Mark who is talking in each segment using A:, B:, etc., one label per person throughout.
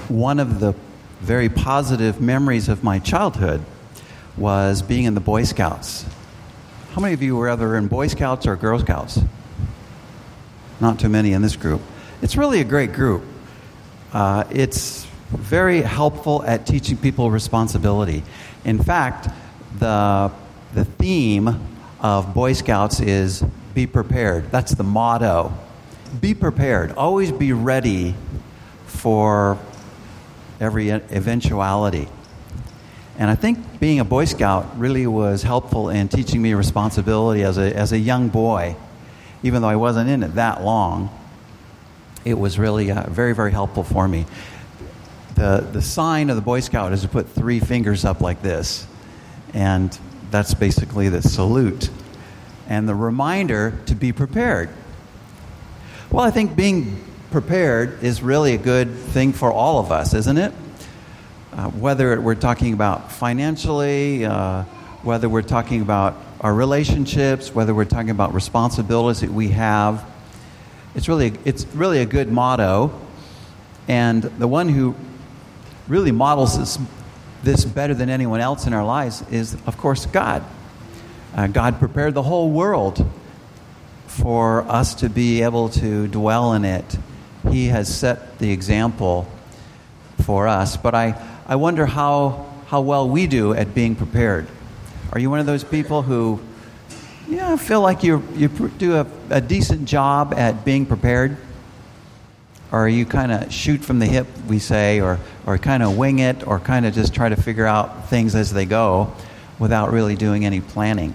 A: One of the very positive memories of my childhood was being in the Boy Scouts. How many of you were ever in Boy Scouts or Girl Scouts? Not too many in this group. It's really a great group. It's very helpful at teaching people responsibility. In fact, the theme of Boy Scouts is be prepared. That's the motto. Be prepared. Always be ready for every eventuality. And I think being a Boy Scout really was helpful in teaching me responsibility as a young boy. Even though I wasn't in it that long, it was really very, very helpful for me. The sign of the Boy Scout is to put 3 fingers up like this. And that's basically the salute. And the reminder to be prepared. Well, I think being prepared is really a good thing for all of us, isn't it? Whether we're talking about financially, whether we're talking about our relationships, whether we're talking about responsibilities that we have, it's really a good motto. And the one who really models this better than anyone else in our lives is, of course, God. God prepared the whole world for us to be able to dwell in it. He has set the example for us. But I wonder how well we do at being prepared. Are you one of those people who feel like you do a decent job at being prepared? Or are you kind of shoot from the hip, we say, or kind of wing it, or kind of just try to figure out things as they go without really doing any planning?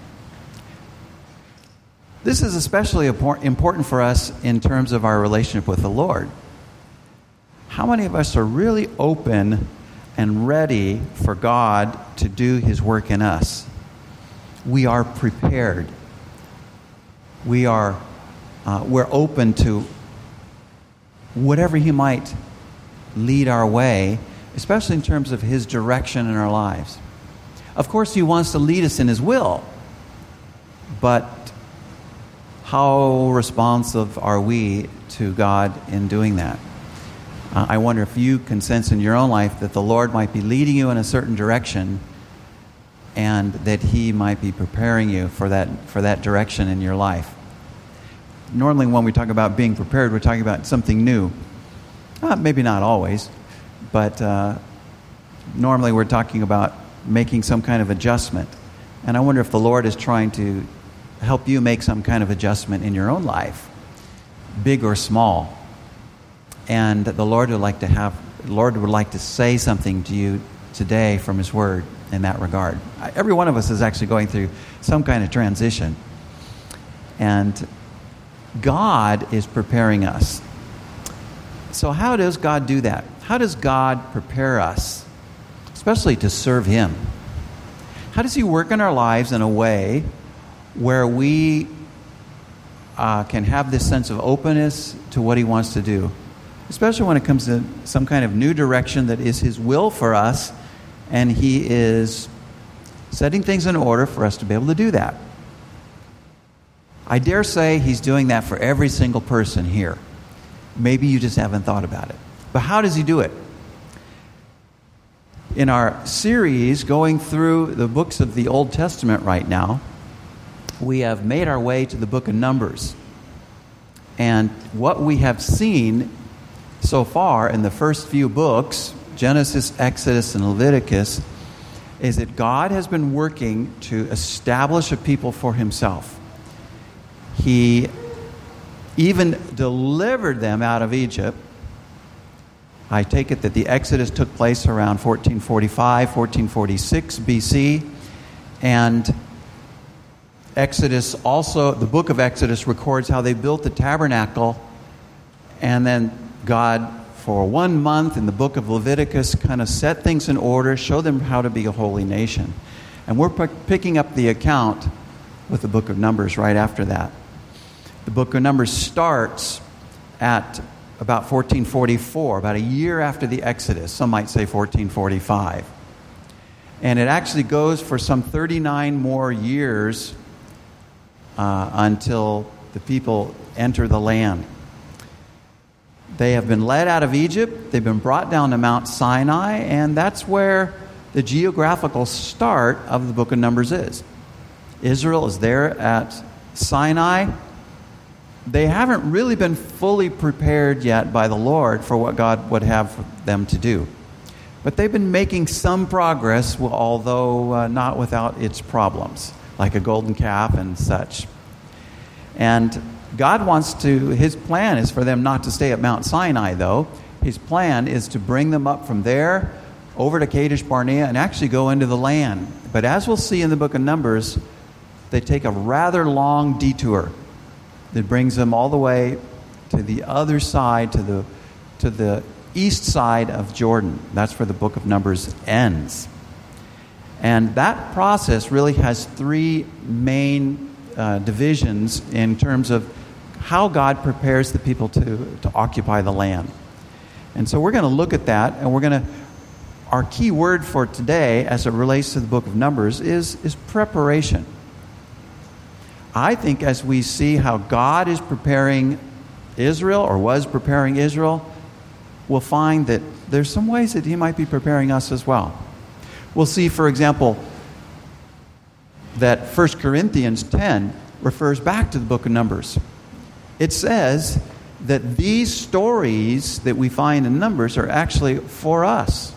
A: This is especially important for us in terms of our relationship with the Lord. How many of us are really open and ready for God to do His work in us? We are prepared. We're open to whatever He might lead our way, especially in terms of His direction in our lives. Of course, He wants to lead us in His will, but how responsive are we to God in doing that? I wonder if you can sense in your own life that the Lord might be leading you in a certain direction and that He might be preparing you for that direction in your life. Normally when we talk about being prepared, we're talking about something new. Maybe not always, but normally we're talking about making some kind of adjustment. And I wonder if the Lord is trying to help you make some kind of adjustment in your own life, big or small. And the Lord would like to say something to you today from His Word in that regard. Every one of us is actually going through some kind of transition. And God is preparing us. So how does God do that? How does God prepare us, especially to serve Him? How does He work in our lives in a way where we can have this sense of openness to what He wants to do, especially when it comes to some kind of new direction that is His will for us, and He is setting things in order for us to be able to do that. I dare say He's doing that for every single person here. Maybe you just haven't thought about it. But how does He do it? In our series going through the books of the Old Testament right now, we have made our way to the book of Numbers. And what we have seen so far in the first few books, Genesis, Exodus, and Leviticus, is that God has been working to establish a people for Himself. He even delivered them out of Egypt. I take it that the Exodus took place around 1445, 1446 BC, and Exodus also, the book of Exodus records how they built the tabernacle, and then God, for 1 month in the book of Leviticus, kind of set things in order, showed them how to be a holy nation. And we're picking up the account with the book of Numbers right after that. The book of Numbers starts at about 1444, about a year after the Exodus. Some might say 1445. And it actually goes for some 39 more years until the people enter the land. They have been led out of Egypt. They've been brought down to Mount Sinai, and that's where the geographical start of the book of Numbers is. Israel is there at Sinai. They haven't really been fully prepared yet by the Lord for what God would have for them to do. But they've been making some progress, although not without its problems, like a golden calf and such. And God his plan is for them not to stay at Mount Sinai, though. His plan is to bring them up from there over to Kadesh Barnea and actually go into the land. But as we'll see in the book of Numbers, they take a rather long detour that brings them all the way to the other side, to the east side of Jordan. That's where the book of Numbers ends. And that process really has three main divisions in terms of how God prepares the people to occupy the land. And so we're going to look at that, and our key word for today as it relates to the book of Numbers is preparation. I think as we see how God is preparing Israel, or was preparing Israel, we'll find that there's some ways that he might be preparing us as well. We'll see, for example, that 1 Corinthians 10 refers back to the book of Numbers. It says that these stories that we find in Numbers are actually for us.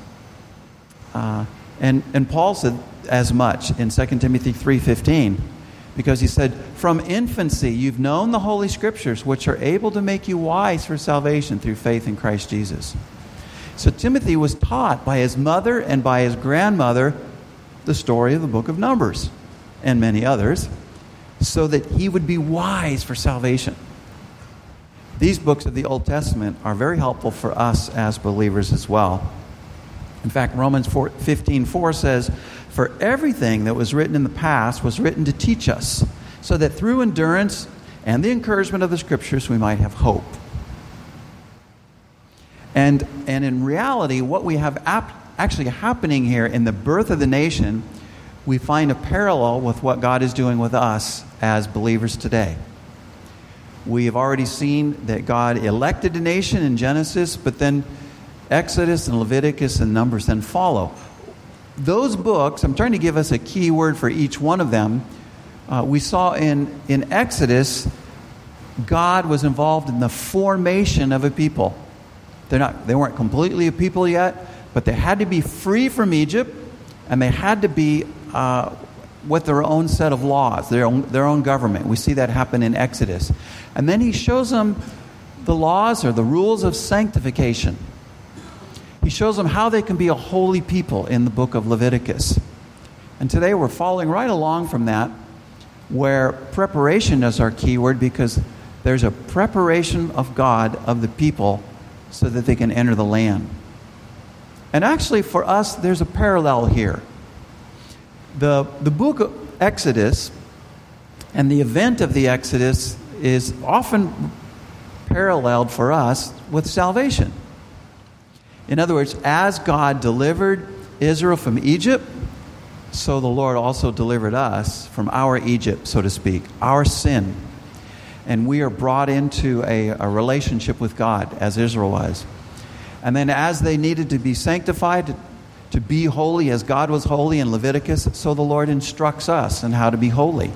A: And Paul said as much in 2 Timothy 3:15, because he said, "From infancy you've known the Holy Scriptures, which are able to make you wise for salvation through faith in Christ Jesus." So Timothy was taught by his mother and by his grandmother the story of the book of Numbers and many others, so that he would be wise for salvation. These books of the Old Testament are very helpful for us as believers as well. In fact, Romans 15:4 says, "For everything that was written in the past was written to teach us, so that through endurance and the encouragement of the Scriptures we might have hope." And in reality, what we have actually happening here in the birth of the nation, we find a parallel with what God is doing with us as believers today. We have already seen that God elected a nation in Genesis, but then Exodus and Leviticus and Numbers then follow. Those books, I'm trying to give us a key word for each one of them. We saw in Exodus, God was involved in the formation of a people. They weren't completely a people yet, but they had to be free from Egypt, and they had to be with their own set of laws, their own government. We see that happen in Exodus. And then he shows them the laws or the rules of sanctification. He shows them how they can be a holy people in the book of Leviticus. And today we're following right along from that, where preparation is our key word, because there's a preparation of God of the people so that they can enter the land. And actually for us, there's a parallel here. The book of Exodus and the event of the Exodus is often paralleled for us with salvation. In other words, as God delivered Israel from Egypt, so the Lord also delivered us from our Egypt, so to speak, our sin. And we are brought into a relationship with God, as Israel was. And then as they needed to be sanctified, to be holy as God was holy in Leviticus, so the Lord instructs us in how to be holy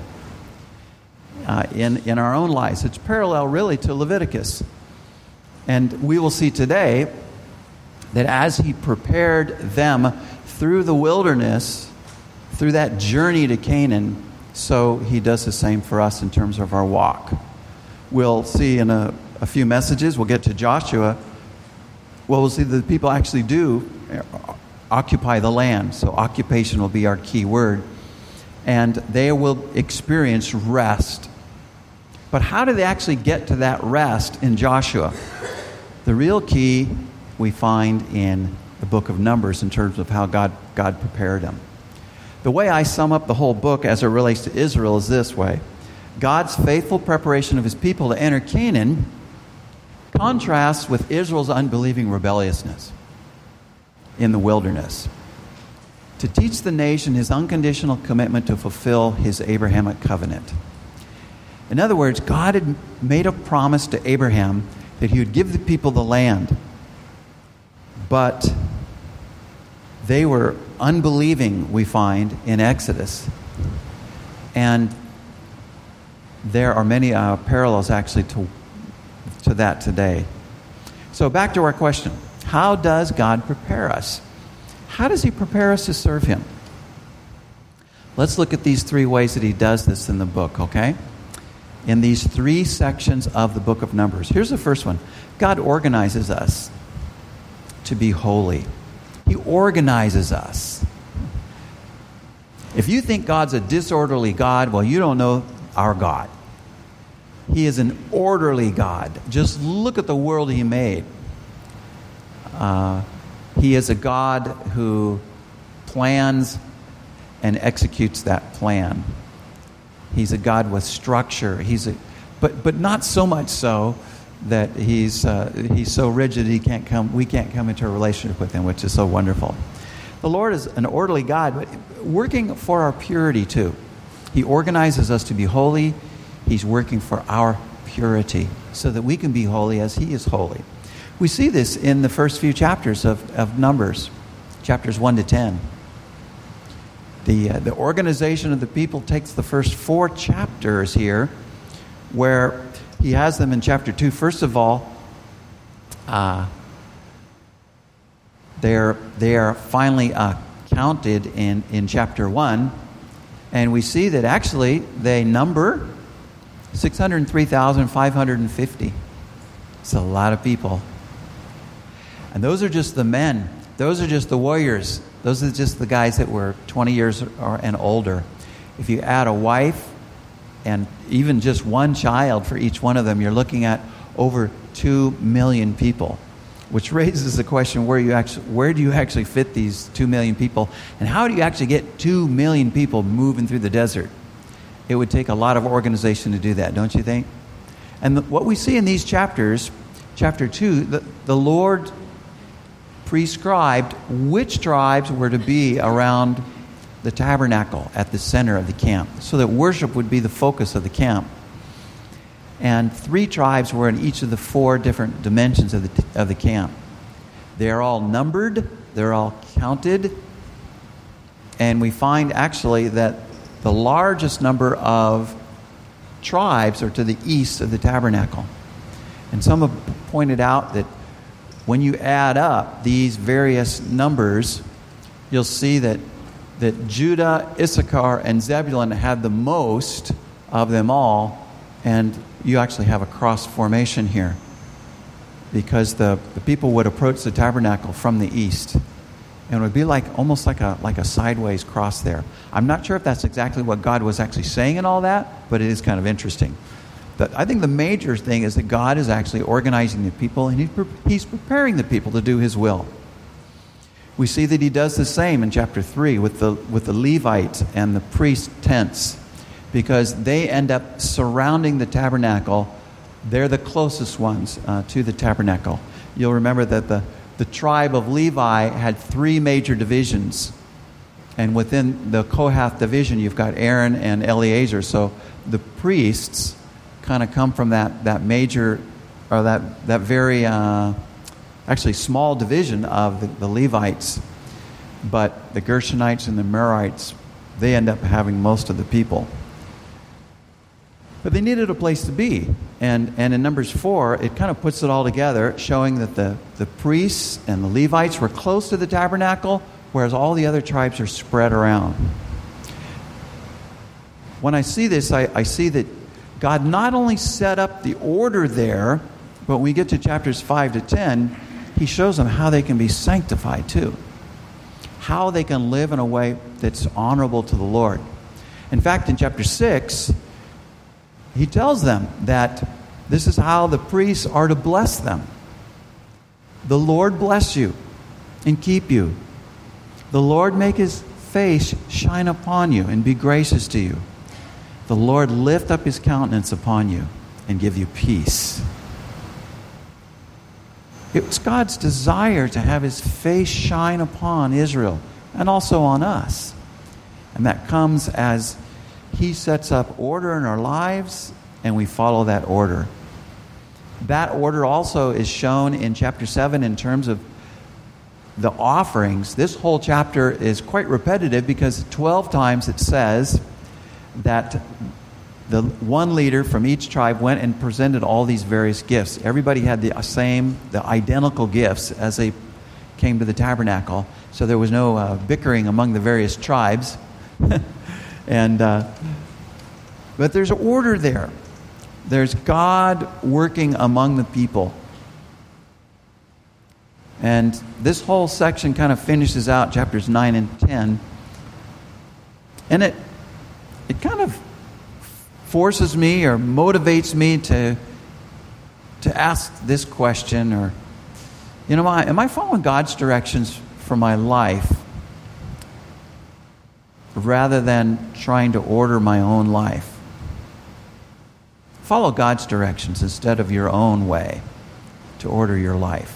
A: in our own lives. It's parallel really to Leviticus. And we will see today that as he prepared them through the wilderness, through that journey to Canaan, so he does the same for us in terms of our walk. We'll see in a few messages, we'll get to Joshua, we'll see that the people actually do occupy the land. So occupation will be our key word. And they will experience rest. But how do they actually get to that rest in Joshua? The real key we find in the book of Numbers in terms of how God prepared them. The way I sum up the whole book as it relates to Israel is this way. God's faithful preparation of his people to enter Canaan contrasts with Israel's unbelieving rebelliousness in the wilderness, to teach the nation his unconditional commitment to fulfill his Abrahamic covenant. In other words, God had made a promise to Abraham that he would give the people the land. But they were unbelieving, we find, in Exodus. And there are many parallels actually to that today. So back to our question. How does God prepare us? How does he prepare us to serve him? Let's look at these three ways that he does this in the book, okay? In these three sections of the book of Numbers. Here's the first one. God organizes us to be holy. He organizes us. If you think God's a disorderly God, well, you don't know our God. He is an orderly God. Just look at the world he made. He is a God who plans and executes that plan. He's a God with structure. But not so much so that he's so rigid we can't come into a relationship with him, which is so wonderful. The Lord is an orderly God, but working for our purity too. He organizes us to be holy. He's working for our purity so that we can be holy as he is holy. We see this in the first few chapters of Numbers, chapters 1 to 10. The organization of the people takes the first 4 chapters here, where he has them in chapter 2. First of all, they are finally counted in chapter 1, and we see that actually they number 603,550. It's a lot of people. And those are just the men. Those are just the warriors. Those are just the guys that were 20 years and older. If you add a wife and even just one child for each one of them, you're looking at over 2 million people, which raises the question, where do you actually fit these 2 million people? And how do you actually get 2 million people moving through the desert? It would take a lot of organization to do that, don't you think? And what we see in these chapters, chapter 2, the Lord prescribed which tribes were to be around the tabernacle at the center of the camp, so that worship would be the focus of the camp. And 3 tribes were in each of the 4 different dimensions of the camp. They're all numbered, they're all counted, and we find actually that the largest number of tribes are to the east of the tabernacle. And some have pointed out that when you add up these various numbers, you'll see that Judah, Issachar, and Zebulun had the most of them all, and you actually have a cross formation here because the people would approach the tabernacle from the east, and it would be almost like a sideways cross there. I'm not sure if that's exactly what God was actually saying in all that, but it is kind of interesting. But I think the major thing is that God is actually organizing the people, and he's preparing the people to do his will. We see that he does the same in chapter 3 with the Levites and the priest tents, because they end up surrounding the tabernacle. They're the closest ones to the tabernacle. You'll remember that the tribe of Levi had 3 major divisions. And within the Kohath division, you've got Aaron and Eleazar. So the priests kind of come from that major, or that very actually small division of the Levites. But the Gershonites and the Merarites, they end up having most of the people. But they needed a place to be. And in Numbers 4, it kind of puts it all together, showing that the priests and the Levites were close to the tabernacle, whereas all the other tribes are spread around. When I see this, I see that God not only set up the order there, but when we get to chapters 5 to 10, he shows them how they can be sanctified too. How they can live in a way that's honorable to the Lord. In fact, in chapter 6, he tells them that this is how the priests are to bless them. The Lord bless you and keep you. The Lord make his face shine upon you and be gracious to you. The Lord lift up his countenance upon you and give you peace. It was God's desire to have his face shine upon Israel and also on us. And that comes as he sets up order in our lives and we follow that order. That order also is shown in chapter 7 in terms of the offerings. This whole chapter is quite repetitive because 12 times it says that the one leader from each tribe went and presented all these various gifts. Everybody had the identical gifts as they came to the tabernacle. So there was no bickering among the various tribes. But there's order there. There's God working among the people. And this whole section kind of finishes out chapters 9 and 10. And it kind of forces me or motivates me to ask this question, or, am I following God's directions for my life rather than trying to order my own life? Follow God's directions instead of your own way to order your life.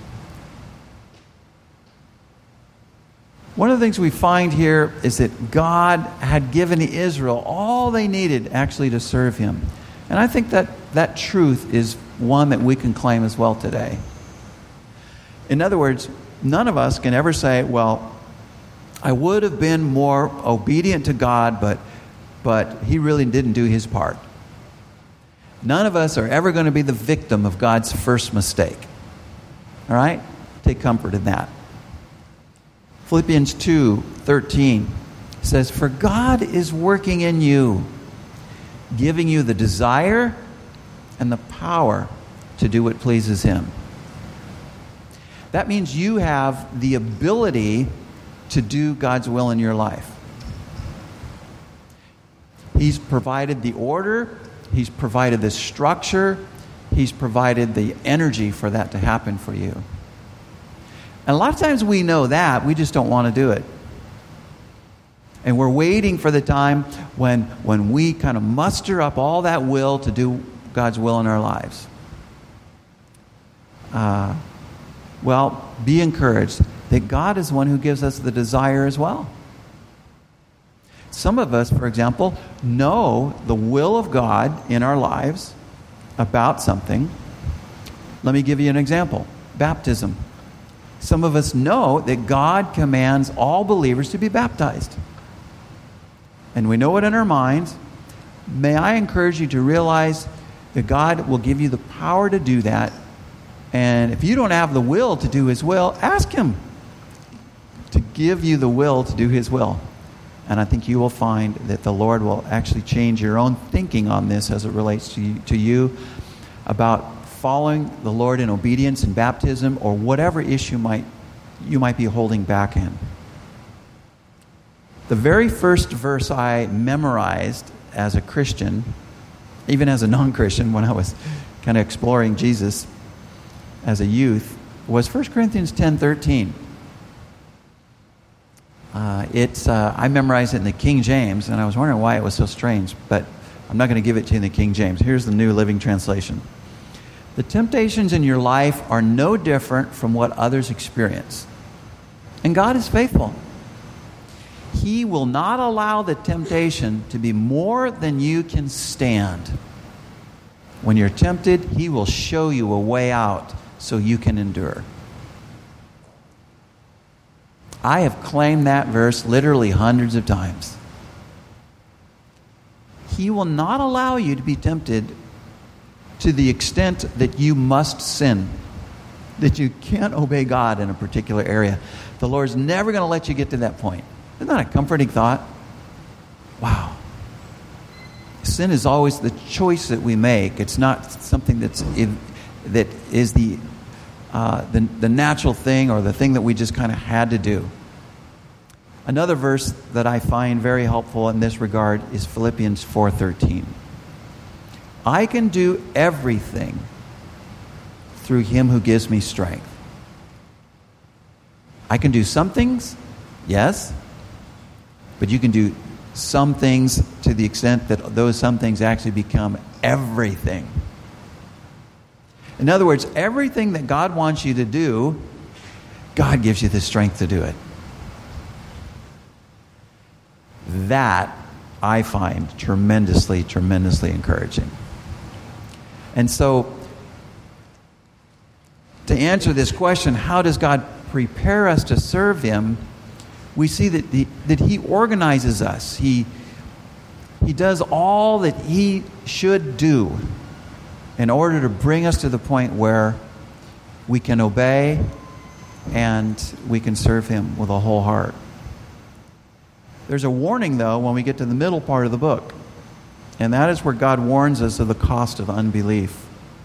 A: One of the things we find here is that God had given Israel all they needed actually to serve Him. And I think that truth is one that we can claim as well today. In other words, none of us can ever say, well, I would have been more obedient to God, but He really didn't do His part. None of us are ever going to be the victim of God's first mistake. All right? Take comfort in that. Philippians 2:13 says, "For God is working in you, giving you the desire and the power to do what pleases Him." That means you have the ability to do God's will in your life. He's provided the order. He's provided the structure. He's provided the energy for that to happen for you. And a lot of times we know that, we just don't want to do it. And we're waiting for the time when we kind of muster up all that will to do God's will in our lives. Well, be encouraged that God is the one who gives us the desire as well. Some of us, for example, know the will of God in our lives about something. Let me give you an example. Baptism. Some of us know that God commands all believers to be baptized. And we know it in our minds. May I encourage you to realize that God will give you the power to do that. And if you don't have the will to do His will, ask Him to give you the will to do His will. And I think you will find that the Lord will actually change your own thinking on this as it relates to you about following the Lord in obedience and baptism, or whatever issue you might be holding back in. The very first verse I memorized as a Christian, even as a non-Christian when I was kind of exploring Jesus as a youth, was 1 Corinthians 10:13. I memorized it in the King James, and I was wondering why it was so strange, but I'm not going to give it to you in the King James. Here's the New Living Translation. "The temptations in your life are no different from what others experience. And God is faithful. He will not allow the temptation to be more than you can stand. When you're tempted, He will show you a way out so you can endure." I have claimed that verse literally hundreds of times. He will not allow you to be tempted to the extent that you must sin, that you can't obey God in a particular area. The Lord's never going to let you get to that point. Isn't that a comforting thought? Wow. Sin is always the choice that we make. It's not something that is the natural thing or the thing that we just kind of had to do. Another verse that I find very helpful in this regard is Philippians 4:13. "I can do everything through Him who gives me strength." I can do some things, yes, but you can do some things to the extent that those some things actually become everything. In other words, everything that God wants you to do, God gives you the strength to do it. That I find tremendously, tremendously encouraging. And so to answer this question, how does God prepare us to serve Him? We see that He organizes us. He does all that He should do in order to bring us to the point where we can obey and we can serve Him with a whole heart. There's a warning, though, when we get to the middle part of the book, and that is where God warns us of the cost of unbelief.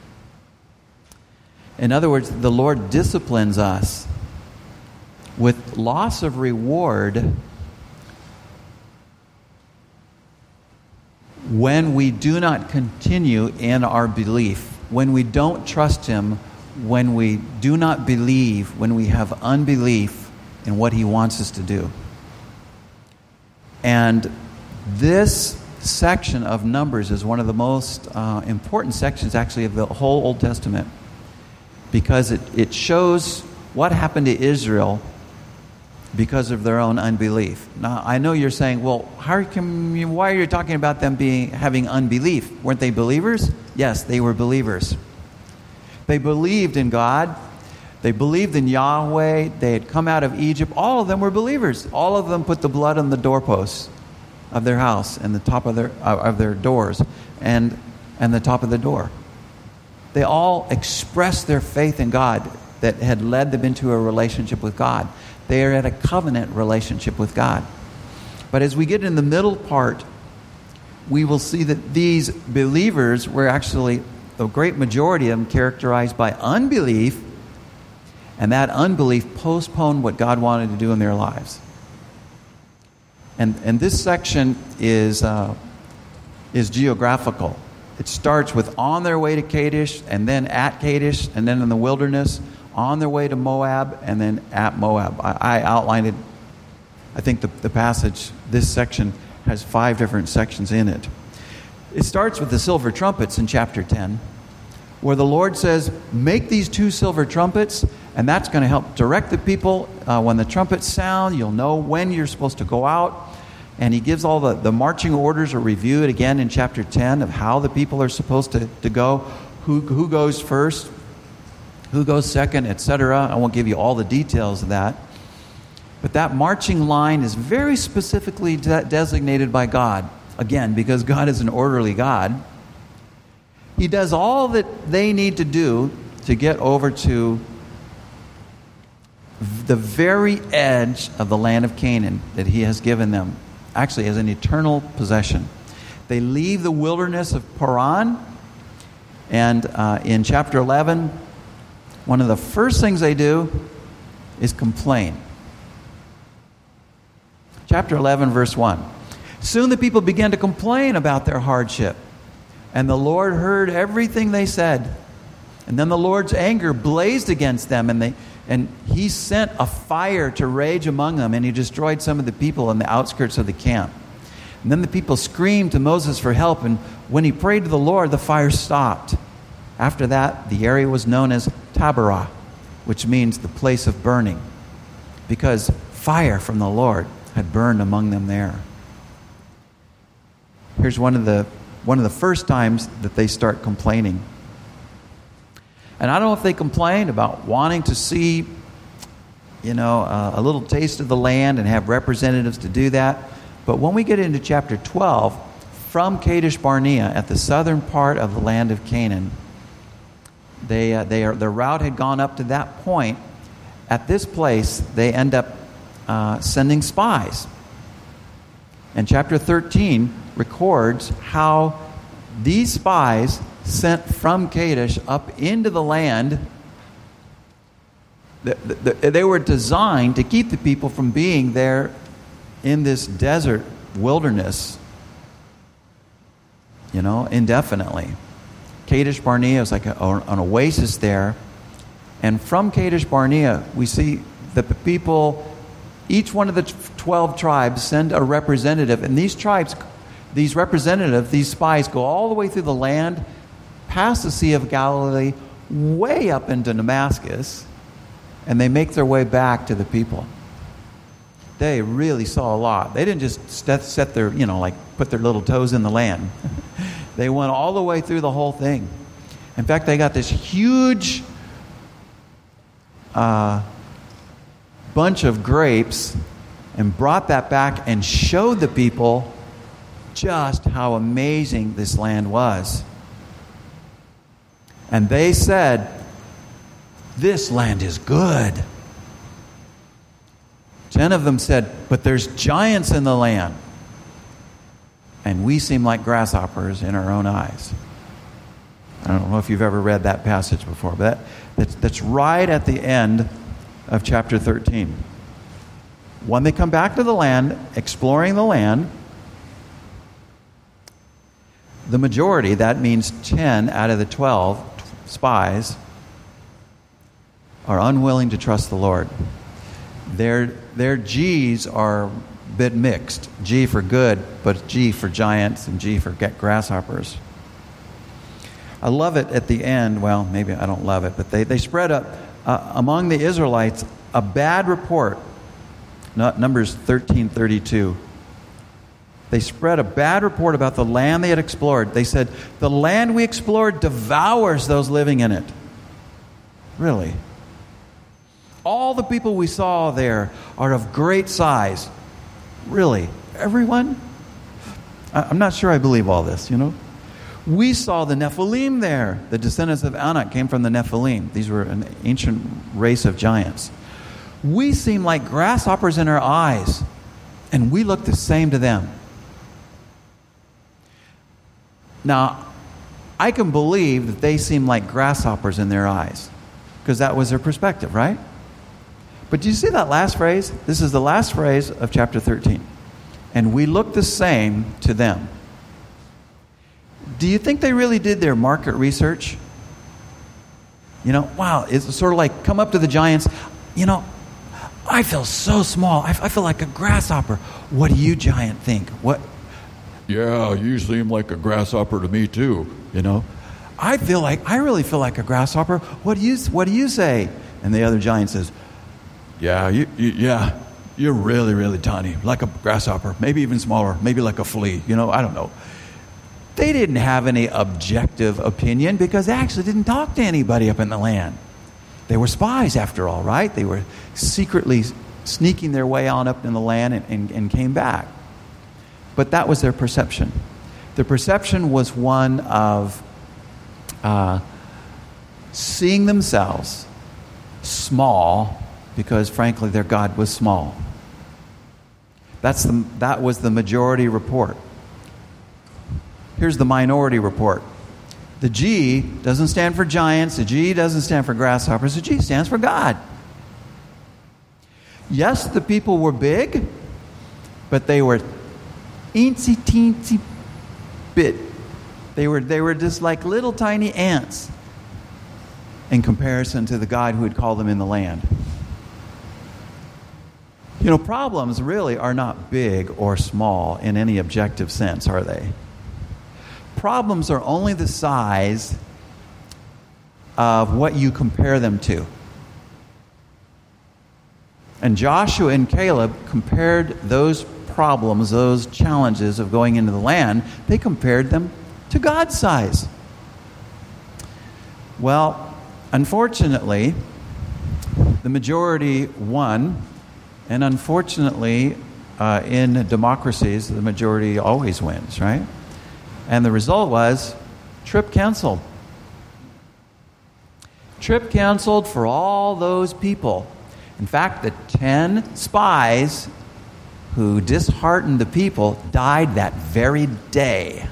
A: In other words, the Lord disciplines us with loss of reward when we do not continue in our belief, when we don't trust Him, when we do not believe, when we have unbelief in what He wants us to do. And this section of Numbers is one of the most important sections, actually, of the whole Old Testament, because it shows what happened to Israel because of their own unbelief. Now, I know you're saying, well, why are you talking about them having unbelief? Weren't they believers? Yes, they were believers. They believed in God. They believed in Yahweh. They had come out of Egypt. All of them were believers. All of them put the blood on the doorposts of their house and the top of their doors and the top of the door. They all expressed their faith in God that had led them into a relationship with God. They are at a covenant relationship with God. But as we get in the middle part, we will see that these believers were actually, the great majority of them, characterized by unbelief, and that unbelief postponed what God wanted to do in their lives. And this section is geographical. It starts with on their way to Kadesh, and then at Kadesh, and then in the wilderness, on their way to Moab, and then at Moab. I outlined it. I think the passage, this section, has 5 different sections in it. It starts with the silver trumpets in chapter 10, where the Lord says, make these 2 silver trumpets, and that's going to help direct the people. When the trumpets sound, you'll know when you're supposed to go out. And He gives all the marching orders, are reviewed again in chapter 10 of how the people are supposed to go, who goes first, who goes second, etc. I won't give you all the details of that. But that marching line is very specifically designated by God. Again, because God is an orderly God. He does all that they need to do to get over to the very edge of the land of Canaan that He has given them, actually as an eternal possession. They leave the wilderness of Paran, and in chapter 11, one of the first things they do is complain. Chapter 11, verse 1. Soon the people began to complain about their hardship, and the Lord heard everything they said. And then the Lord's anger blazed against them, and He sent a fire to rage among them, and He destroyed some of the people in the outskirts of the camp. And then the people screamed to Moses for help, and when he prayed to the Lord, the fire stopped. After that, the area was known as Taberah, which means the place of burning, because fire from the Lord had burned among them there. Here's one of the first times that they start complaining. And I don't know if they complained about wanting to see, a little taste of the land and have representatives to do that. But when we get into chapter 12, from Kadesh Barnea at the southern part of the land of Canaan, their route had gone up to that point. At this place, they end up sending spies. And chapter 13 records how these spies sent from Kadesh up into the land, they were designed to keep the people from being there in this desert wilderness, indefinitely. Kadesh Barnea is like an oasis there. And from Kadesh Barnea, we see that the people, each one of the 12 tribes send a representative. And these tribes, these representatives, these spies go all the way through the land, past the Sea of Galilee, way up into Damascus, and they make their way back to the people. They really saw a lot. They didn't just set their, put their little toes in the land. They went all the way through the whole thing. In fact, they got this huge bunch of grapes and brought that back and showed the people just how amazing this land was. And they said, "This land is good." 10 of them said, "But there's giants in the land, and we seem like grasshoppers in our own eyes." I don't know if you've ever read that passage before, but that's right at the end of chapter 13. When they come back to the land, exploring the land, the majority, that means 10 out of the 12 spies, are unwilling to trust the Lord. Their G's are a bit mixed. G for good, but G for giants and G for grasshoppers. I love it at the end. Well, maybe I don't love it, but they spread up among the Israelites a bad report. Numbers 13:32. They spread a bad report about the land they had explored. They said, "The land we explored devours those living in it." Really? All the people we saw there are of great size. Really? Everyone? I'm not sure I believe all this, you know. We saw the Nephilim there. The descendants of Anak came from the Nephilim. These were an ancient race of giants. We seem like grasshoppers in our eyes, and we look the same to them. Now, I can believe that they seem like grasshoppers in their eyes, because that was their perspective, right? But do you see that last phrase? This is the last phrase of chapter 13. And we look the same to them. Do you think they really did their market research? You know, wow, it's sort of like, come up to the giants. You know, I feel so small. I feel like a grasshopper. What do you, giant, think? What? Yeah, you seem like a grasshopper to me too. You know, I really feel like a grasshopper. What do you say? And the other giant says, "Yeah, you're really, really tiny, like a grasshopper, maybe even smaller, maybe like a flea. You know, I don't know." They didn't have any objective opinion because they actually didn't talk to anybody up in the land. They were spies, after all, right? They were secretly sneaking their way on up in the land and came back. But that was their perception. Their perception was one of seeing themselves small because, frankly, their God was small. That was the majority report. Here's the minority report. The G doesn't stand for giants. The G doesn't stand for grasshoppers. The G stands for God. Yes, the people were big, but they were eensy teensy bit. They were just like little tiny ants in comparison to the God who had called them in the land. You know, problems really are not big or small in any objective sense, are they? Problems are only the size of what you compare them to. And Joshua and Caleb compared those problems, those challenges of going into the land, they compared them to God's size. Well, unfortunately, the majority won, and unfortunately, in democracies, the majority always wins, right? And the result was trip canceled. Trip canceled for all those people. In fact, the 10 spies who disheartened the people died that very day.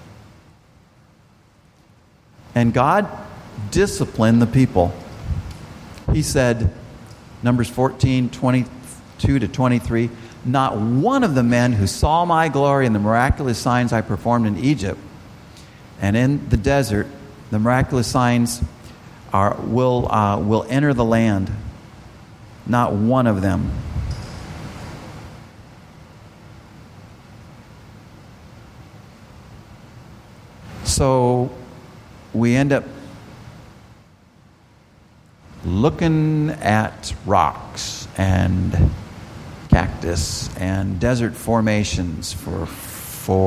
A: And God disciplined the people. He said, Numbers 14:22-23, "Not one of the men who saw my glory and the miraculous signs I performed in Egypt and in the desert, the miraculous signs will enter the land. Not one of them." So we end up looking at rocks and cactus and desert formations for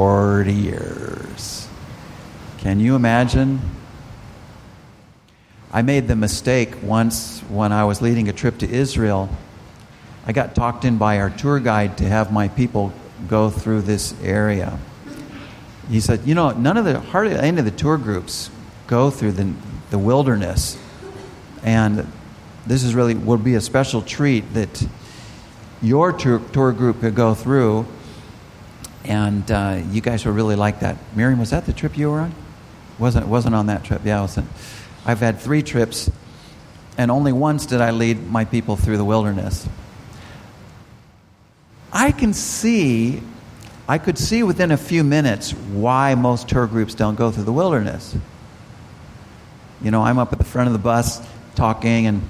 A: 40 years. Can you imagine? I made the mistake once when I was leading a trip to Israel. I got talked in by our tour guide to have my people go through this area. He said, hardly any of the tour groups go through the wilderness. And this is really would be a special treat that your tour group could go through. And you guys would really like that. Miriam, was that the trip you were on? Wasn't on that trip. Yeah, it wasn't. I've had 3 trips, and only once did I lead my people through the wilderness. I could see within a few minutes why most tour groups don't go through the wilderness. I'm up at the front of the bus talking, and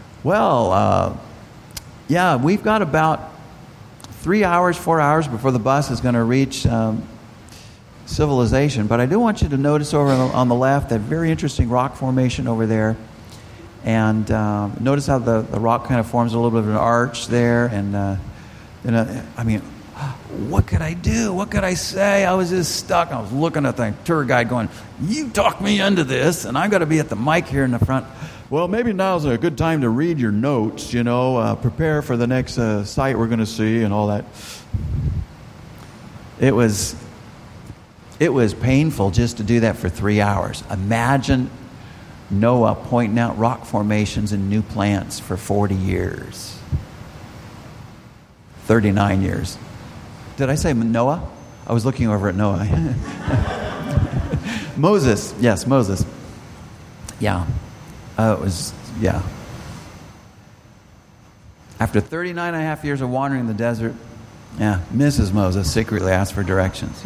A: we've got about 4 hours before the bus is going to reach civilization. But I do want you to notice over on the left that very interesting rock formation over there. And notice how the rock kind of forms a little bit of an arch there. And what could I do? What could I say? I was just stuck. I was looking at the tour guide going, you talked me into this, and I've got to be at the mic here in the front. Well, maybe now's a good time to read your notes, prepare for the next site we're going to see and all that. It was painful just to do that for 3 hours. Imagine Noah pointing out rock formations and new plants for 40 years. 39 years. Did I say Noah? I was looking over at Noah. Moses. Yes, Moses. Yeah. After 39 and a half years of wandering in the desert, Mrs. Moses secretly asked for directions,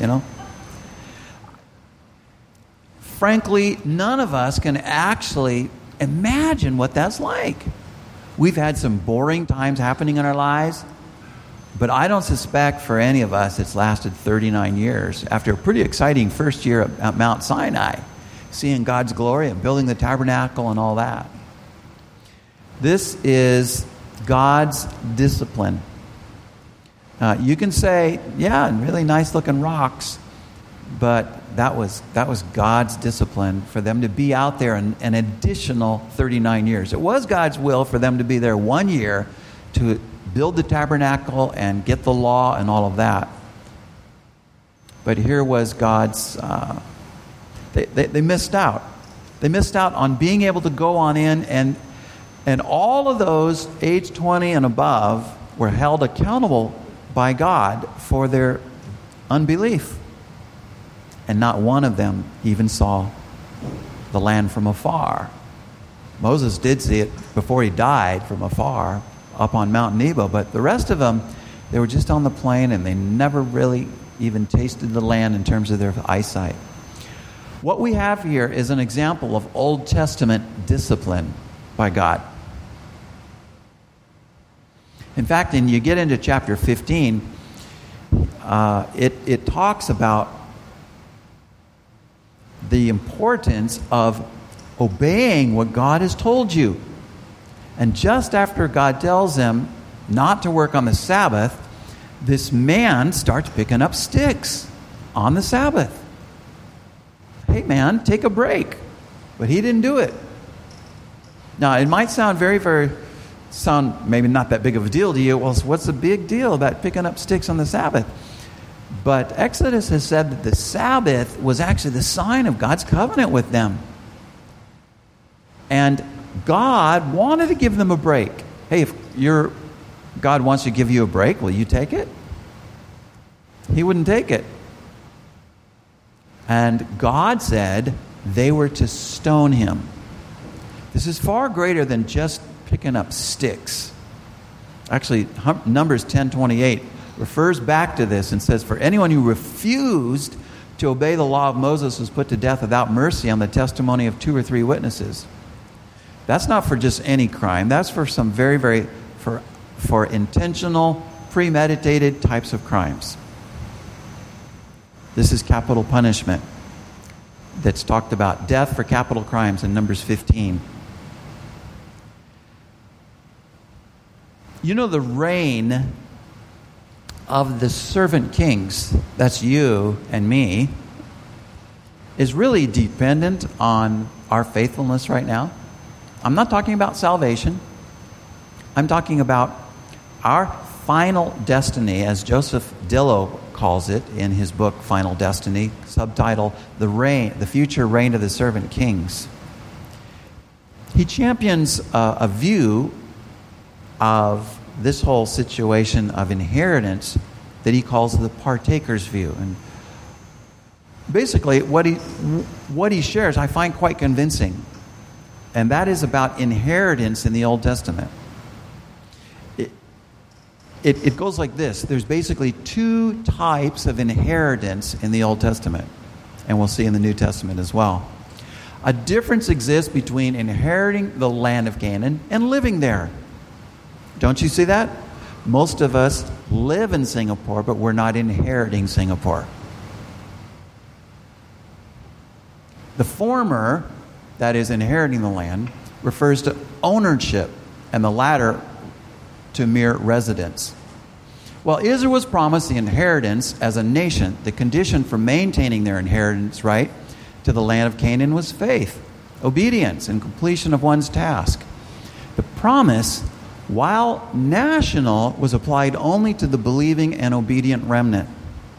A: Frankly, none of us can actually imagine what that's like. We've had some boring times happening in our lives, but I don't suspect for any of us it's lasted 39 years after a pretty exciting first year at Mount Sinai, seeing God's glory and building the tabernacle and all that. This is God's discipline. You can say, really nice looking rocks, but that was God's discipline for them to be out there an additional 39 years. It was God's will for them to be there 1 year to build the tabernacle and get the law and all of that. But here was God's... They missed out. They missed out on being able to go on in, and all of those age 20 and above were held accountable by God for their unbelief. And not one of them even saw the land from afar. Moses did see it before he died from afar up on Mount Nebo, but the rest of them, they were just on the plain and they never really even tasted the land in terms of their eyesight. What we have here is an example of Old Testament discipline by God. In fact, when you get into chapter 15, it talks about the importance of obeying what God has told you. And just after God tells them not to work on the Sabbath, this man starts picking up sticks on the Sabbath. Hey man, take a break. But he didn't do it. Now, it might sound maybe not that big of a deal to you. Well, what's the big deal about picking up sticks on the Sabbath? But Exodus has said that the Sabbath was actually the sign of God's covenant with them. And God wanted to give them a break. Hey, if God wants to give you a break, will you take it? He wouldn't take it. And God said they were to stone him. This is far greater than just picking up sticks. Actually, Numbers 10:28 refers back to this and says, for anyone who refused to obey the law of Moses was put to death without mercy on the testimony of 2 or 3 witnesses. That's not for just any crime. That's for some for intentional, premeditated types of crimes. This is capital punishment that's talked about. Death for capital crimes in Numbers 15. The reign of the servant kings, that's you and me, is really dependent on our faithfulness right now. I'm not talking about salvation. I'm talking about our final destiny, as Joseph Dillow calls it in his book, Final Destiny, subtitle, The Future Reign of the Servant Kings. He champions a view of this whole situation of inheritance that he calls the partaker's view. And basically, what he shares, I find quite convincing. And that is about inheritance in the Old Testament. It goes like this. There's basically two types of inheritance in the Old Testament. And we'll see in the New Testament as well. A difference exists between inheriting the land of Canaan and living there. Don't you see that? Most of us live in Singapore, but we're not inheriting Singapore. The former, that is inheriting the land, refers to ownership, and the latter to mere residence. While Israel was promised the inheritance as a nation, the condition for maintaining their inheritance right to the land of Canaan was faith, obedience, and completion of one's task. The promise, while national, was applied only to the believing and obedient remnant.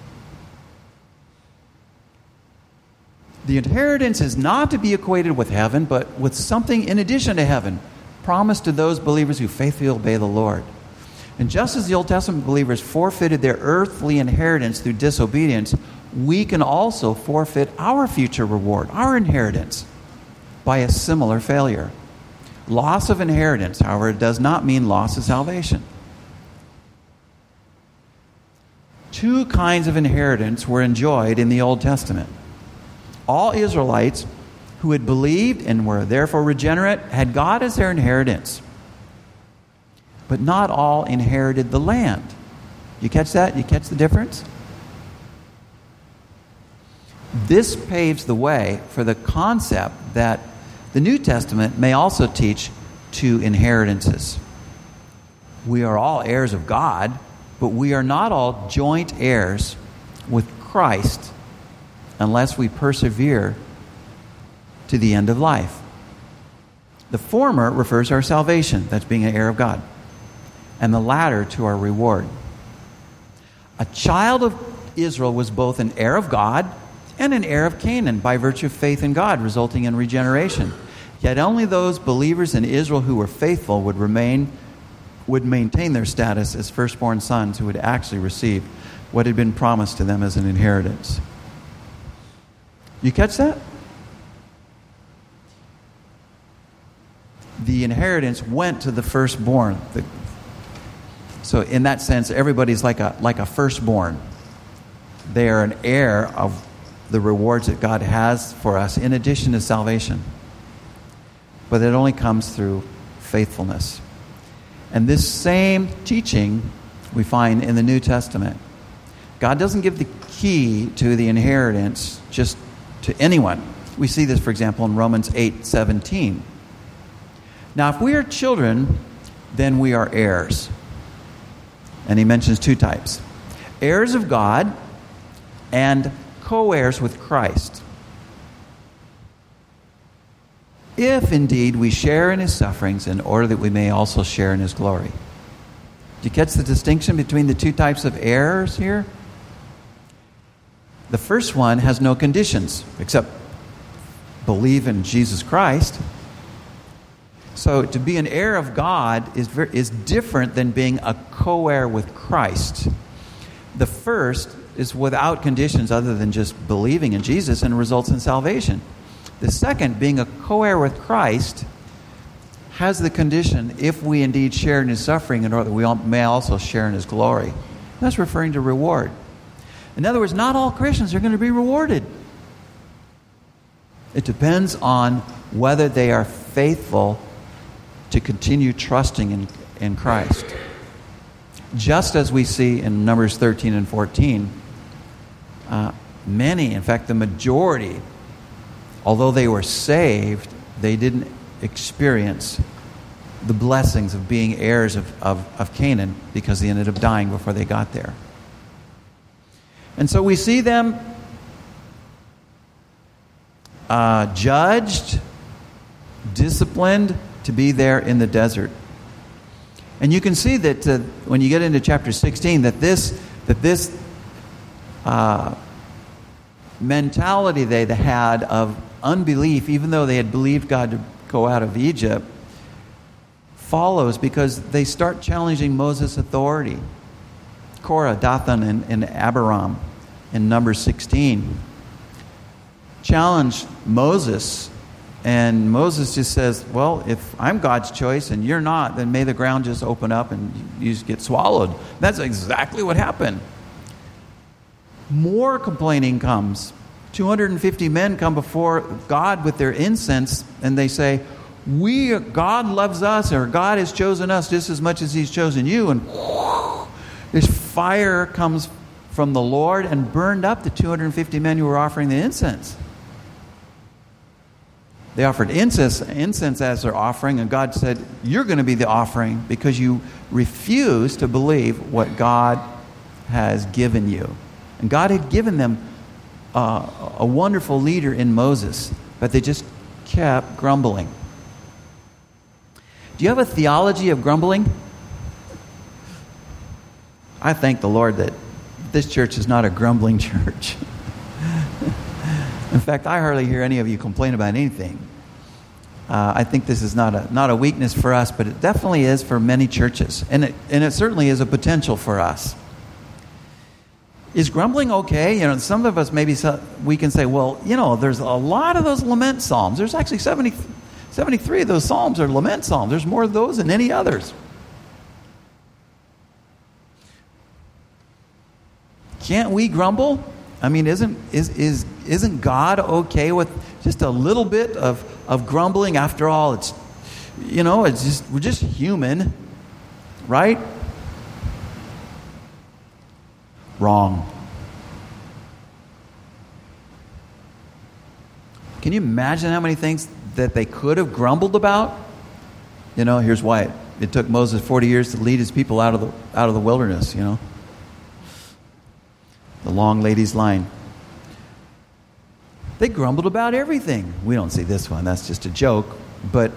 A: The inheritance is not to be equated with heaven, but with something in addition to heaven, promised to those believers who faithfully obey the Lord. And just as the Old Testament believers forfeited their earthly inheritance through disobedience, we can also forfeit our future reward, our inheritance, by a similar failure. Loss of inheritance, however, does not mean loss of salvation. Two kinds of inheritance were enjoyed in the Old Testament. All Israelites who had believed and were therefore regenerate had God as their inheritance. But not all inherited the land. You catch that? You catch the difference? This paves the way for the concept that the New Testament may also teach two inheritances. We are all heirs of God, but we are not all joint heirs with Christ unless we persevere to the end of life. The former refers to our salvation, that's being an heir of God, and the latter to our reward. A child of Israel was both an heir of God and an heir of Canaan by virtue of faith in God, resulting in regeneration. Yet only those believers in Israel who were faithful would maintain their status as firstborn sons who would actually receive what had been promised to them as an inheritance. You catch that? The inheritance went to the firstborn. So in that sense, everybody's like a firstborn. They are an heir of the rewards that God has for us in addition to salvation. But it only comes through faithfulness. And this same teaching we find in the New Testament. God doesn't give the key to the inheritance just to anyone. We see this, for example, in Romans 8:17. Now, if we are children, then we are heirs. And he mentions two types. Heirs of God and co-heirs with Christ. If indeed we share in his sufferings in order that we may also share in his glory. Do you catch the distinction between the two types of heirs here? The first one has no conditions except believe in Jesus Christ. So to be an heir of God is different than being a co-heir with Christ. The first is without conditions other than just believing in Jesus and results in salvation. The second, being a co-heir with Christ, has the condition, if we indeed share in his suffering, in order that we may also share in his glory. That's referring to reward. In other words, not all Christians are going to be rewarded. It depends on whether they are faithful to continue trusting in Christ. Just as we see in Numbers 13 and 14, many, in fact the majority, although they were saved, they didn't experience the blessings of being heirs of Canaan because they ended up dying before they got there. And so we see them judged, disciplined, to be there in the desert. And you can see that when you get into chapter 16, that this mentality they had of unbelief, even though they had believed God to go out of Egypt, follows because they start challenging Moses' authority. Korah, Dathan, and Abiram in Numbers 16 challenge Moses, and Moses just says, well, if I'm God's choice and you're not, then may the ground just open up and you just get swallowed. That's exactly what happened. More complaining comes. 250 men come before God with their incense, and they say, God loves us, or God has chosen us just as much as He's chosen you. And this fire comes from the Lord and burned up the 250 men who were offering the incense. They offered incense as their offering, and God said, you're going to be the offering because you refuse to believe what God has given you. And God had given them a wonderful leader in Moses, but they just kept grumbling. Do you have a theology of grumbling? I thank the Lord that this church is not a grumbling church. In fact, I hardly hear any of you complain about anything. I think this is not a weakness for us, but it definitely is for many churches, and it certainly is a potential for us. Is grumbling okay? Some of us we can say, well, there's a lot of those lament psalms. There's actually 73 of those psalms are lament psalms. There's more of those than any others. Can't we grumble? I mean, isn't God okay with just a little bit of grumbling? After all, we're just human, right? Wrong. Can you imagine how many things that they could have grumbled about? Here's why it took Moses 40 years to lead his people out of the wilderness. The long ladies line. They grumbled about everything. We don't see this one. That's just a joke. But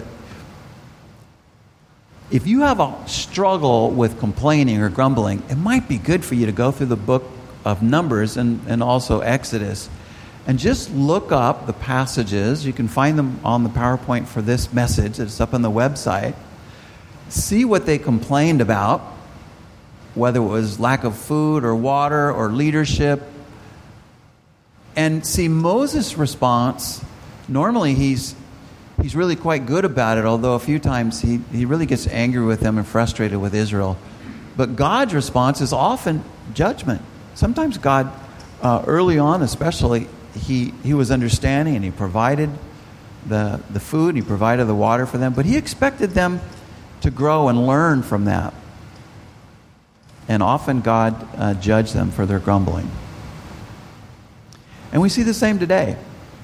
A: if you have a struggle with complaining or grumbling, it might be good for you to go through the book of Numbers and also Exodus and just look up the passages. You can find them on the PowerPoint for this message. It's up on the website. See what they complained about, whether it was lack of food or water or leadership. And see Moses' response. Normally he's really quite good about it, although a few times he really gets angry with them and frustrated with Israel. But God's response is often judgment. Sometimes God, early on especially, he was understanding and he provided the food and he provided the water for them, but he expected them to grow and learn from that. And often God judged them for their grumbling. And we see the same today.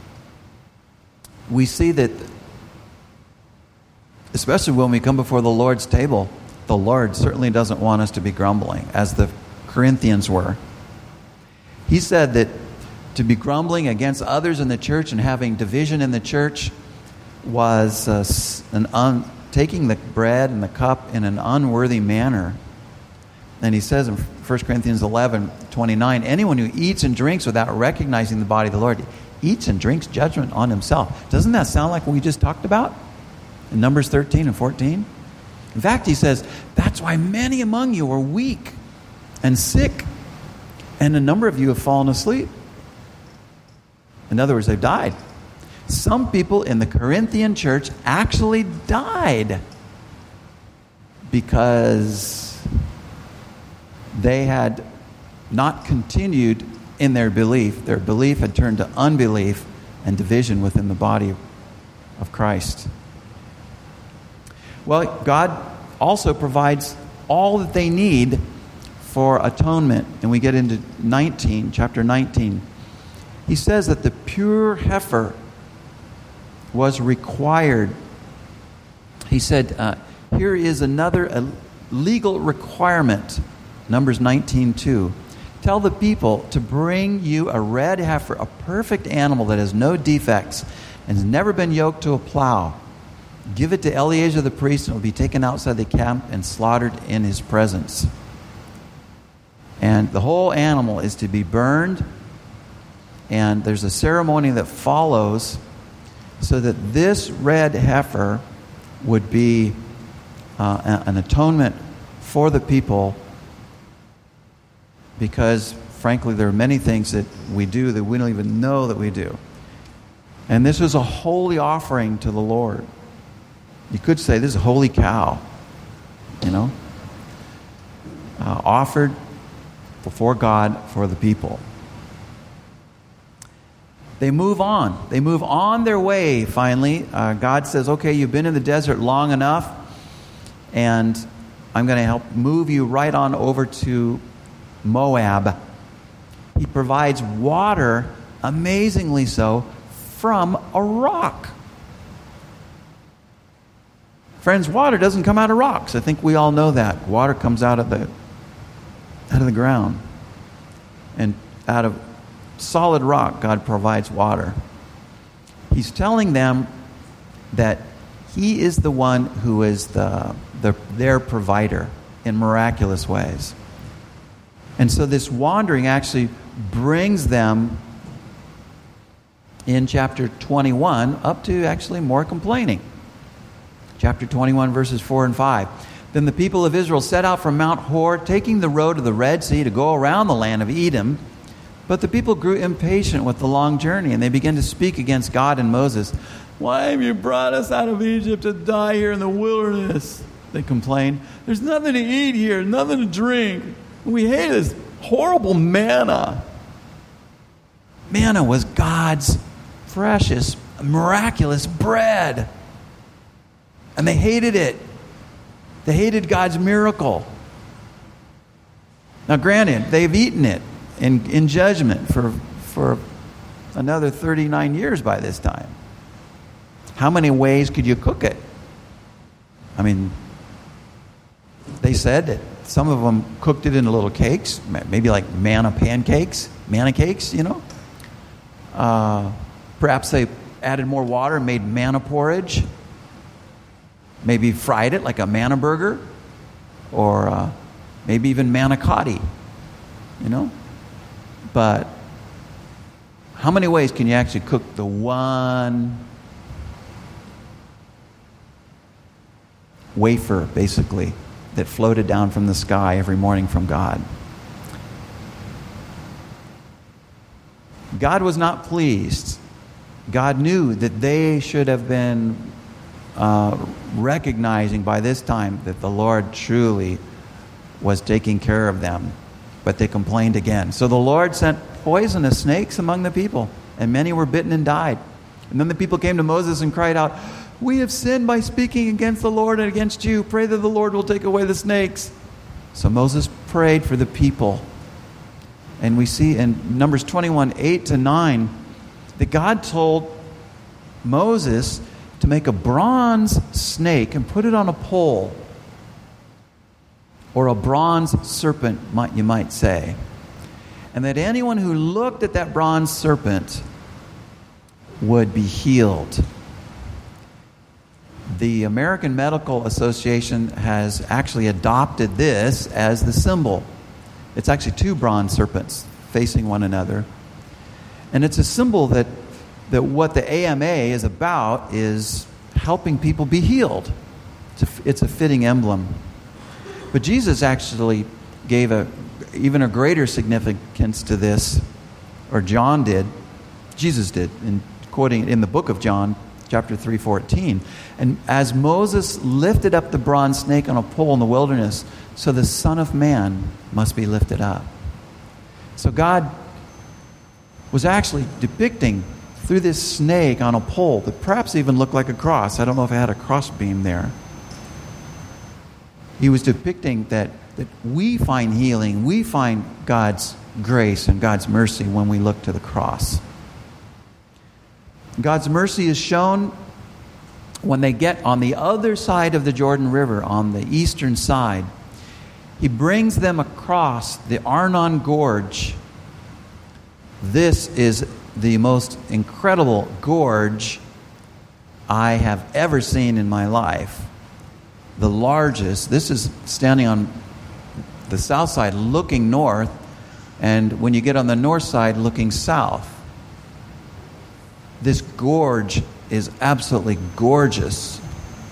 A: We see that, especially when we come before the Lord's table, the Lord certainly doesn't want us to be grumbling, as the Corinthians were. He said that to be grumbling against others in the church and having division in the church was taking the bread and the cup in an unworthy manner. And he says in 1 Corinthians 11:29, anyone who eats and drinks without recognizing the body of the Lord eats and drinks judgment on himself. Doesn't that sound like what we just talked about in Numbers 13 and 14? In fact, he says, that's why many among you are weak and sick, and a number of you have fallen asleep. In other words, they've died. Some people in the Corinthian church actually died because they had not continued in their belief. Their belief had turned to unbelief and division within the body of Christ. Well, God also provides all that they need for atonement. And we get into chapter 19. He says that the pure heifer was required. He said, here is another legal requirement. Numbers 19:2. Tell the people to bring you a red heifer, a perfect animal that has no defects and has never been yoked to a plow. Give it to Eleazar the priest, and it will be taken outside the camp and slaughtered in his presence. And the whole animal is to be burned, and there's a ceremony that follows so that this red heifer would be an atonement for the people, because, frankly, there are many things that we do that we don't even know that we do. And this is a holy offering to the Lord. You could say this is a holy cow, offered before God for the people. They move on. They move on their way, finally. God says, okay, you've been in the desert long enough, and I'm going to help move you right on over to Moab. He provides water, amazingly so, from a rock. Friends, water doesn't come out of rocks. I think we all know that. Water comes out of the ground. And out of solid rock, God provides water. He's telling them that He is the one who is their provider in miraculous ways. And so this wandering actually brings them, in chapter 21, up to actually more complaining. Chapter 21, verses 4 and 5. Then the people of Israel set out from Mount Hor, taking the road of the Red Sea to go around the land of Edom. But the people grew impatient with the long journey, and they began to speak against God and Moses. Why have you brought us out of Egypt to die here in the wilderness? They complained. There's nothing to eat here, nothing to drink. We hate this horrible manna. Manna was God's precious, miraculous bread. And they hated it. They hated God's miracle. Now granted, they've eaten it in judgment for another 39 years by this time. How many ways could you cook it? I mean, they said that some of them cooked it into little cakes, maybe like manna cakes. Perhaps they added more water and made manna porridge. Maybe fried it like a manna burger, or maybe even manicotti, But how many ways can you actually cook the one wafer, basically, that floated down from the sky every morning from God? God was not pleased. God knew that they should have been recognizing by this time that the Lord truly was taking care of them. But they complained again. So the Lord sent poisonous snakes among the people, and many were bitten and died. And then the people came to Moses and cried out, "We have sinned by speaking against the Lord and against you. Pray that the Lord will take away the snakes." So Moses prayed for the people. And we see in Numbers 21, 8-9, that God told Moses to make a bronze snake and put it on a pole, or a bronze serpent, you might say. And that anyone who looked at that bronze serpent would be healed. The American Medical Association has actually adopted this as the symbol. It's actually two bronze serpents facing one another. And it's a symbol that what the AMA is about is helping people be healed. It's a fitting emblem. But Jesus actually gave even a greater significance to this, or John did. Jesus did, in quoting in the book of John, chapter 3:14. And as Moses lifted up the bronze snake on a pole in the wilderness, so the Son of Man must be lifted up. So God was actually depicting through this snake on a pole that perhaps even looked like a cross. I don't know if it had a cross beam there. He was depicting that we find healing, we find God's grace and God's mercy when we look to the cross. God's mercy is shown when they get on the other side of the Jordan River, on the eastern side. He brings them across the Arnon Gorge. This is the most incredible gorge I have ever seen in my life. The largest, this is standing on the south side looking north, and when you get on the north side looking south. This gorge is absolutely gorgeous.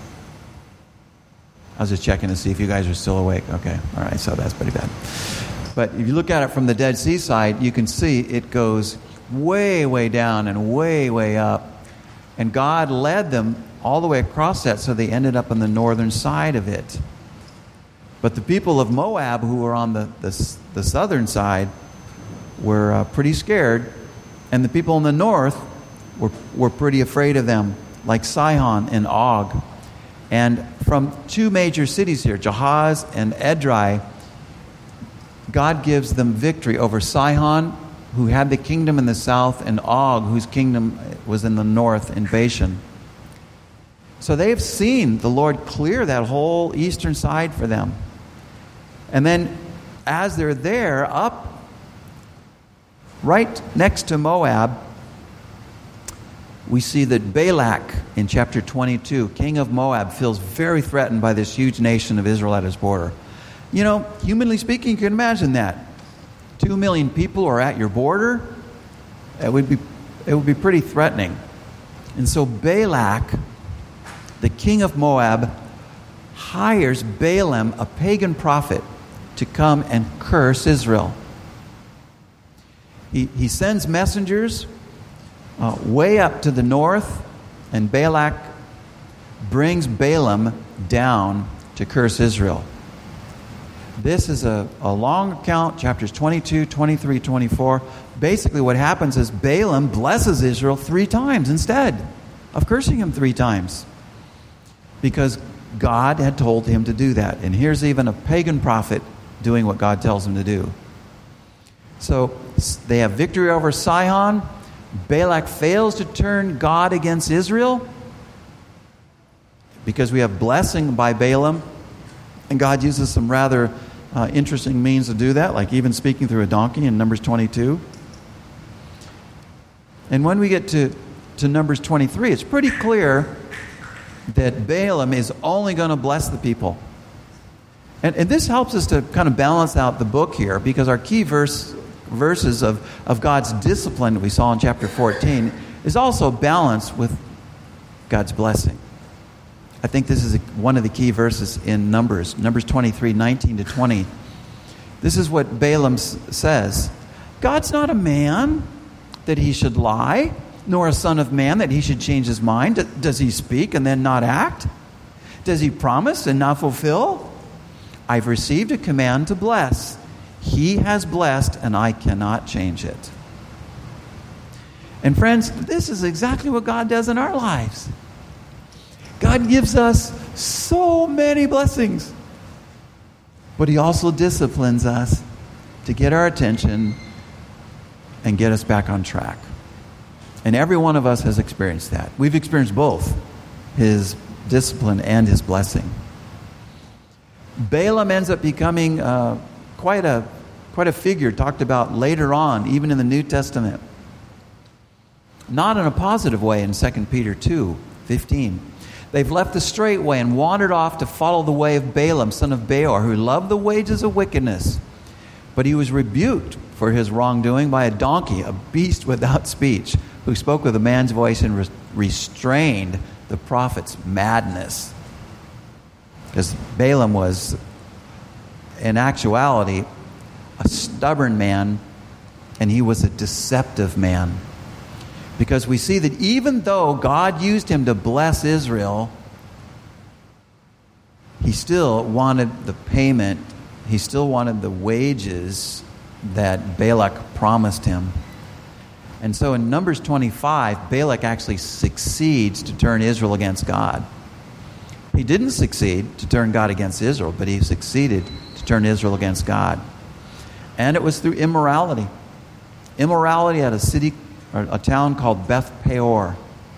A: I was just checking to see if you guys are still awake. Okay, all right, so that's pretty bad. But if you look at it from the Dead Sea side, you can see it goes way, way down and way, way up. And God led them all the way across that, so they ended up on the northern side of it. But the people of Moab, who were on the southern side, were pretty scared. And the people in the north were pretty afraid of them, like Sihon and Og. And from two major cities here, Jahaz and Edrei, God gives them victory over Sihon, who had the kingdom in the south, and Og, whose kingdom was in the north in Bashan. So they've seen the Lord clear that whole eastern side for them. And then as they're there, up right next to Moab, we see that Balak in chapter 22, king of Moab, feels very threatened by this huge nation of Israel at his border. You know, humanly speaking, you can imagine that. 2 million people are at your border. It would be pretty threatening. And so Balak, the king of Moab, hires Balaam, a pagan prophet, to come and curse Israel. He sends messengers way up to the north, and Balak brings Balaam down to curse Israel. This is a long account, chapters 22, 23, 24. Basically what happens is Balaam blesses Israel 3 times instead of cursing him 3 times. Because God had told him to do that. And here's even a pagan prophet doing what God tells him to do. So they have victory over Sihon. Balak fails to turn God against Israel because we have blessing by Balaam. And God uses some rather interesting means to do that, like even speaking through a donkey in Numbers 22. And when we get to Numbers 23, it's pretty clear that Balaam is only going to bless the people. And this helps us to kind of balance out the book here, because our key verses of God's discipline that we saw in chapter 14 is also balanced with God's blessing. I think this is one of the key verses in Numbers 23, 19 to 20. This is what Balaam says. God's not a man that he should lie, nor a son of man that he should change his mind. Does he speak and then not act? Does he promise and not fulfill? I've received a command to bless. He has blessed, and I cannot change it. And friends, this is exactly what God does in our lives. God gives us so many blessings, but he also disciplines us to get our attention and get us back on track. And every one of us has experienced that. We've experienced both his discipline and his blessing. Balaam ends up becoming quite a figure talked about later on, even in the New Testament. Not in a positive way in 2 Peter 2:15. They've left the straight way and wandered off to follow the way of Balaam, son of Beor, who loved the wages of wickedness. But he was rebuked for his wrongdoing by a donkey, a beast without speech, who spoke with a man's voice and restrained the prophet's madness. Because Balaam was, in actuality, a stubborn man, and he was a deceptive man. Because we see that even though God used him to bless Israel, he still wanted the payment, he still wanted the wages that Balak promised him. And so in Numbers 25, Balak actually succeeds to turn Israel against God. He didn't succeed to turn God against Israel, but he succeeded to turn Israel against God. And it was through immorality. Immorality at a town called Beth Peor.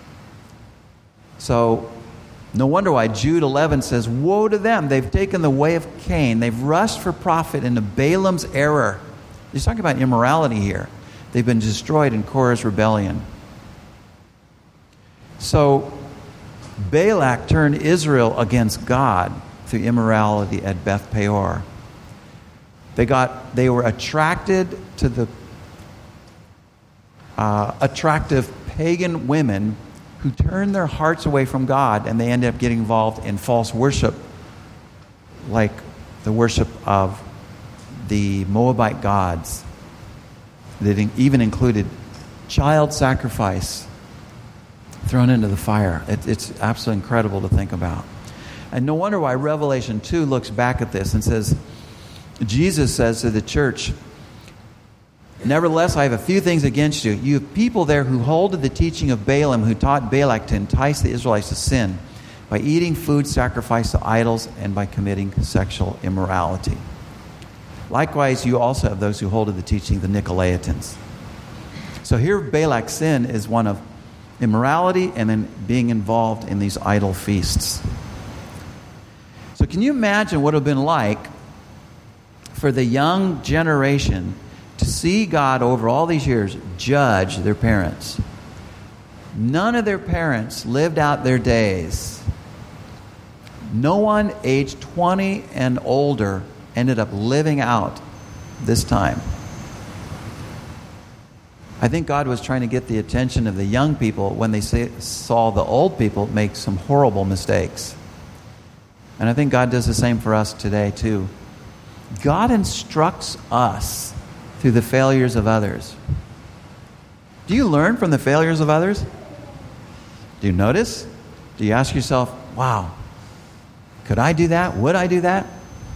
A: So no wonder why Jude 11 says, woe to them, they've taken the way of Cain. They've rushed for profit into Balaam's error. He's talking about immorality here. They've been destroyed in Korah's rebellion. So Balak turned Israel against God through immorality at Beth Peor. They were attracted to the attractive pagan women who turned their hearts away from God, and they ended up getting involved in false worship, like the worship of the Moabite gods. That even included child sacrifice thrown into the fire. It's absolutely incredible to think about. And no wonder why Revelation 2 looks back at this and says, Jesus says to the church, "Nevertheless, I have a few things against you. You have people there who hold to the teaching of Balaam, who taught Balak to entice the Israelites to sin by eating food sacrificed to idols and by committing sexual immorality. Likewise, you also have those who hold to the teaching of the Nicolaitans." So here Balak's sin is one of immorality and then being involved in these idol feasts. So can you imagine what it would have been like for the young generation to see God over all these years judge their parents? None of their parents lived out their days. No one aged 20 and older ended up living out this time. I think God was trying to get the attention of the young people when they saw the old people make some horrible mistakes. And I think God does the same for us today too. God instructs us through the failures of others. Do you learn from the failures of others? Do you notice? Do you ask yourself, wow, could I do that? Would I do that?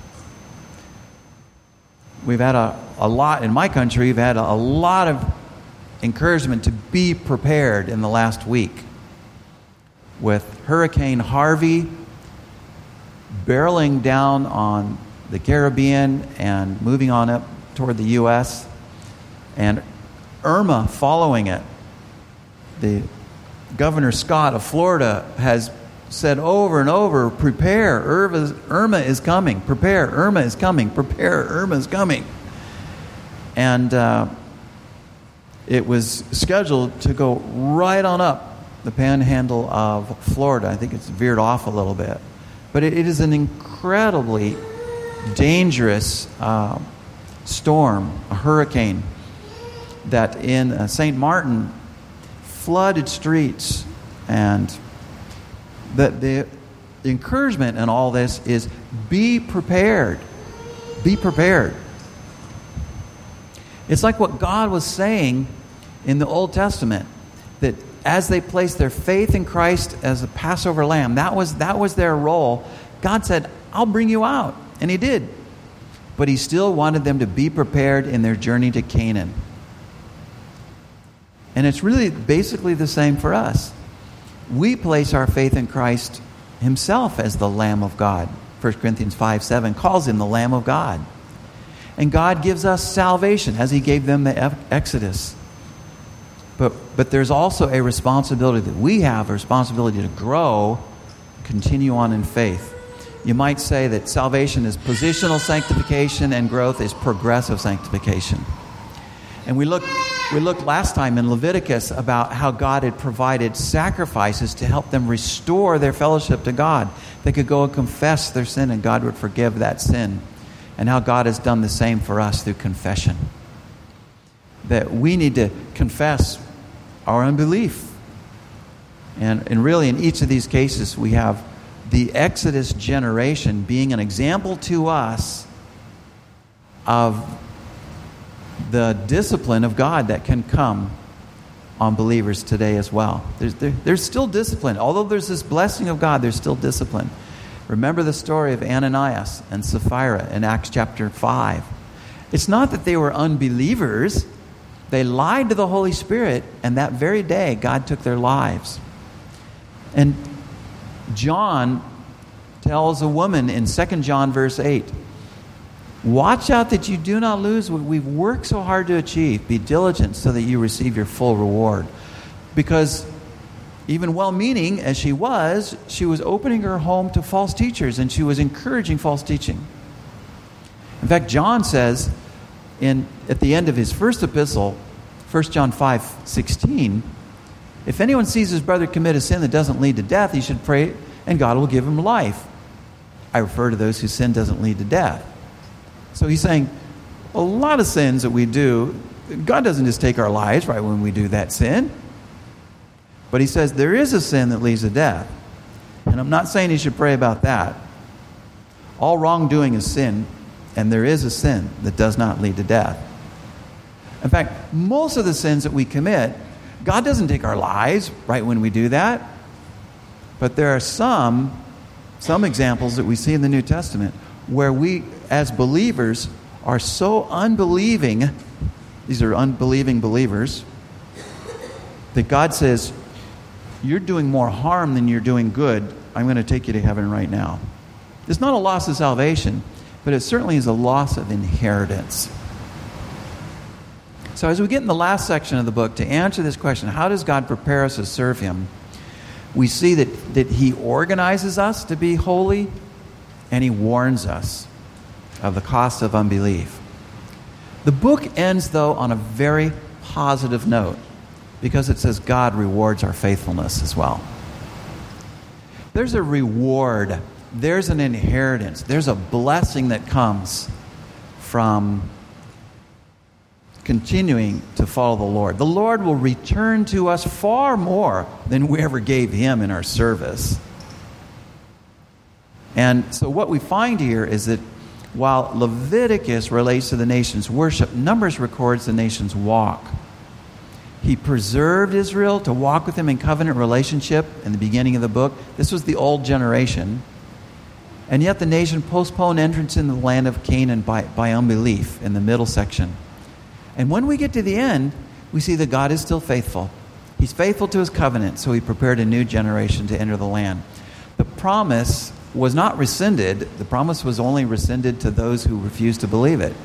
A: We've had a lot, in my country, we've had a lot of encouragement to be prepared in the last week. With Hurricane Harvey barreling down on the Caribbean and moving on up toward the U.S., and Irma following it. The Governor Scott of Florida has said over and over, prepare, Irma is coming, prepare, Irma is coming, prepare, Irma is coming. And it was scheduled to go right on up the panhandle of Florida. I think it's veered off a little bit. But it is an incredibly dangerous storm, a hurricane, that in St. Martin flooded streets. And the encouragement in all this is be prepared. Be prepared. It's like what God was saying in the Old Testament, that as they placed their faith in Christ as a Passover lamb, that was their role. God said, I'll bring you out. And he did. But he still wanted them to be prepared in their journey to Canaan. And it's really basically the same for us. We place our faith in Christ himself as the Lamb of God. 1 Corinthians 5:7 calls him the Lamb of God. And God gives us salvation as he gave them the Exodus. But there's also a responsibility that we have, a responsibility to grow, continue on in faith. You might say that salvation is positional sanctification and growth is progressive sanctification. And we looked last time in Leviticus about how God had provided sacrifices to help them restore their fellowship to God. They could go and confess their sin and God would forgive that sin. And how God has done the same for us through confession. That we need to confess our unbelief. And really in each of these cases we have the Exodus generation being an example to us of the discipline of God that can come on believers today as well. There's still discipline. Although there's this blessing of God, there's still discipline. Remember the story of Ananias and Sapphira in Acts chapter 5. It's not that they were unbelievers. They lied to the Holy Spirit, and that very day God took their lives. And John tells a woman in 2 John verse 8, watch out that you do not lose what we've worked so hard to achieve. Be diligent so that you receive your full reward. Because even well-meaning as she was opening her home to false teachers, and she was encouraging false teaching. In fact, John says at the end of his first epistle, 1 John 5:16, If anyone sees his brother commit a sin that doesn't lead to death, he should pray and God will give him life. I refer to those whose sin doesn't lead to death. So he's saying a lot of sins that we do, God doesn't just take our lives right when we do that sin. But he says there is a sin that leads to death. And I'm not saying he should pray about that. All wrongdoing is sin, and there is a sin that does not lead to death. In fact, most of the sins that we commit, God doesn't take our lives right when we do that. But there are some examples that we see in the New Testament where we, as believers, are so unbelieving, these are unbelieving believers, that God says, you're doing more harm than you're doing good. I'm going to take you to heaven right now. It's not a loss of salvation, but it certainly is a loss of inheritance. So as we get in the last section of the book, to answer this question, how does God prepare us to serve Him? We see that He organizes us to be holy, and He warns us of the cost of unbelief. The book ends, though, on a very positive note, because it says God rewards our faithfulness as well. There's a reward. There's an inheritance. There's a blessing that comes from continuing to follow the Lord. The Lord will return to us far more than we ever gave Him in our service. And so what we find here is that while Leviticus relates to the nation's worship, Numbers records the nation's walk. He preserved Israel to walk with Him in covenant relationship in the beginning of the book. This was the old generation. And yet the nation postponed entrance into the land of Canaan by unbelief in the middle section. And when we get to the end, we see that God is still faithful. He's faithful to His covenant, so He prepared a new generation to enter the land. The promise was not rescinded. The promise was only rescinded to those who refused to believe it.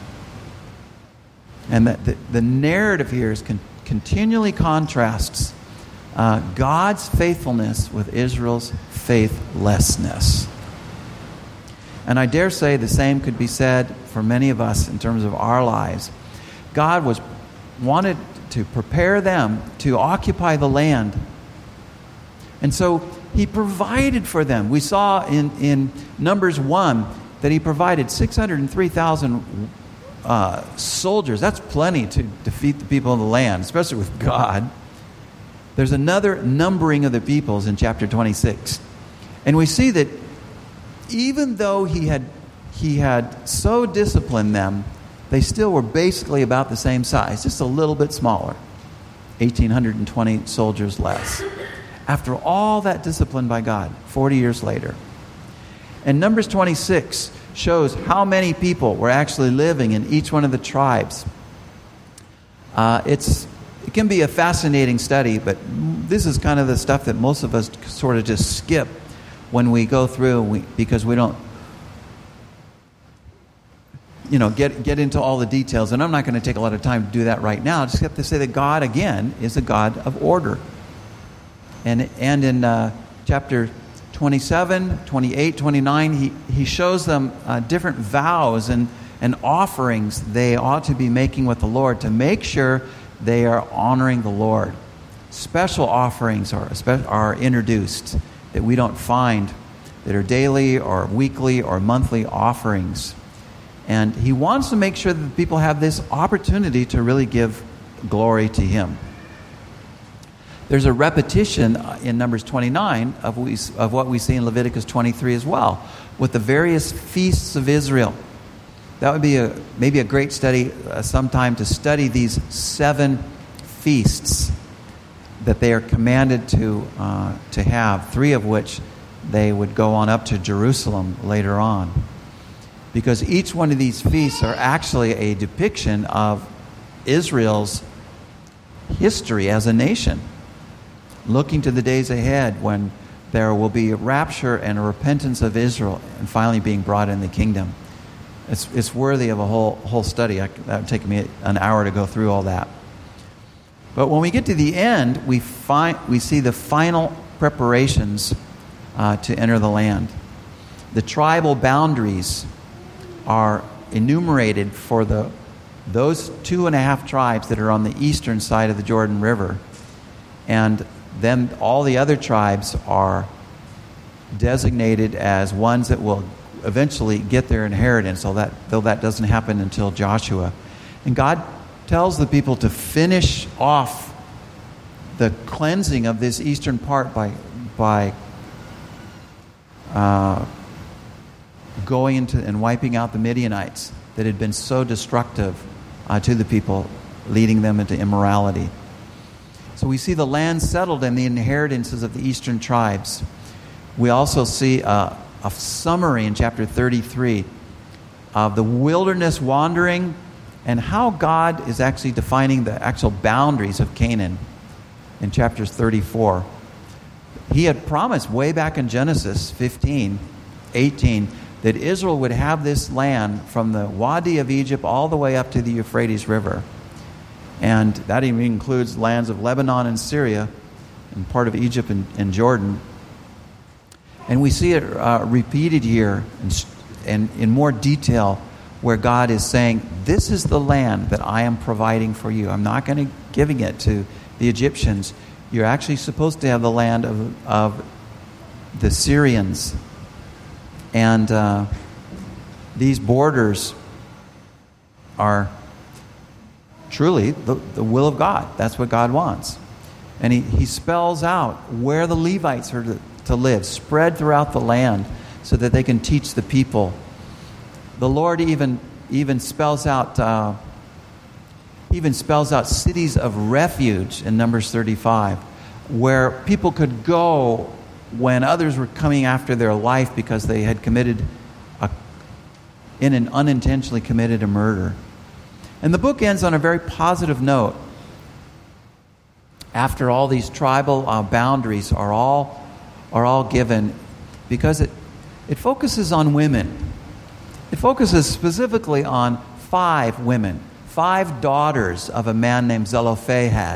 A: And the narrative here continually contrasts God's faithfulness with Israel's faithlessness. And I dare say the same could be said for many of us in terms of our lives. God wanted to prepare them to occupy the land. And so He provided for them. We saw in Numbers 1 that He provided 603,000 soldiers. That's plenty to defeat the people of the land, especially with God. There's another numbering of the peoples in chapter 26. And we see that even though He had so disciplined them, they still were basically about the same size, just a little bit smaller, 1,820 soldiers less. After all that discipline by God, 40 years later. And Numbers 26 shows how many people were actually living in each one of the tribes. It can be a fascinating study, but this is kind of the stuff that most of us sort of just skip when we go through, because we don't get into all the details. And I'm not going to take a lot of time to do that right now. I just have to say that God, again, is a God of order. And in chapter 27, 28, 29, he shows them different vows and offerings they ought to be making with the Lord to make sure they are honoring the Lord. Special offerings are introduced that we don't find, that are daily or weekly or monthly offerings. And He wants to make sure that the people have this opportunity to really give glory to Him. There's a repetition in Numbers 29 of what we see in Leviticus 23 as well, with the various feasts of Israel. That would be maybe a great study sometime, to study these 7 feasts that they are commanded to have, 3 of which they would go on up to Jerusalem later on. Because each one of these feasts are actually a depiction of Israel's history as a nation, looking to the days ahead when there will be a rapture and a repentance of Israel and finally being brought in the kingdom. It's worthy of a whole study. That would take me an hour to go through all that. But when we get to the end, we see the final preparations to enter the land. The tribal boundaries are enumerated for those 2.5 tribes that are on the eastern side of the Jordan River. And then all the other tribes are designated as ones that will eventually get their inheritance, though that doesn't happen until Joshua. And God tells the people to finish off the cleansing of this eastern part by going into and wiping out the Midianites that had been so destructive to the people, leading them into immorality. So we see the land settled and the inheritances of the eastern tribes. We also see a summary in chapter 33 of the wilderness wandering and how God is actually defining the actual boundaries of Canaan in chapters 34. He had promised way back in Genesis 15:18 that Israel would have this land from the Wadi of Egypt all the way up to the Euphrates River. And that even includes lands of Lebanon and Syria and part of Egypt and Jordan. And we see it repeated here and in more detail where God is saying, this is the land that I am providing for you. I'm not going to giving it to the Egyptians. You're actually supposed to have the land of the Syrians. And these borders are truly the will of God. That's what God wants. And he spells out where the Levites are to live, spread throughout the land so that they can teach the people. The Lord even spells out cities of refuge in Numbers 35, where people could go when others were coming after their life because they had unintentionally committed a murder. And the book ends on a very positive note. After all these tribal boundaries are all given, because it focuses on women. It focuses specifically on 5 women, 5 daughters of a man named Zelophehad.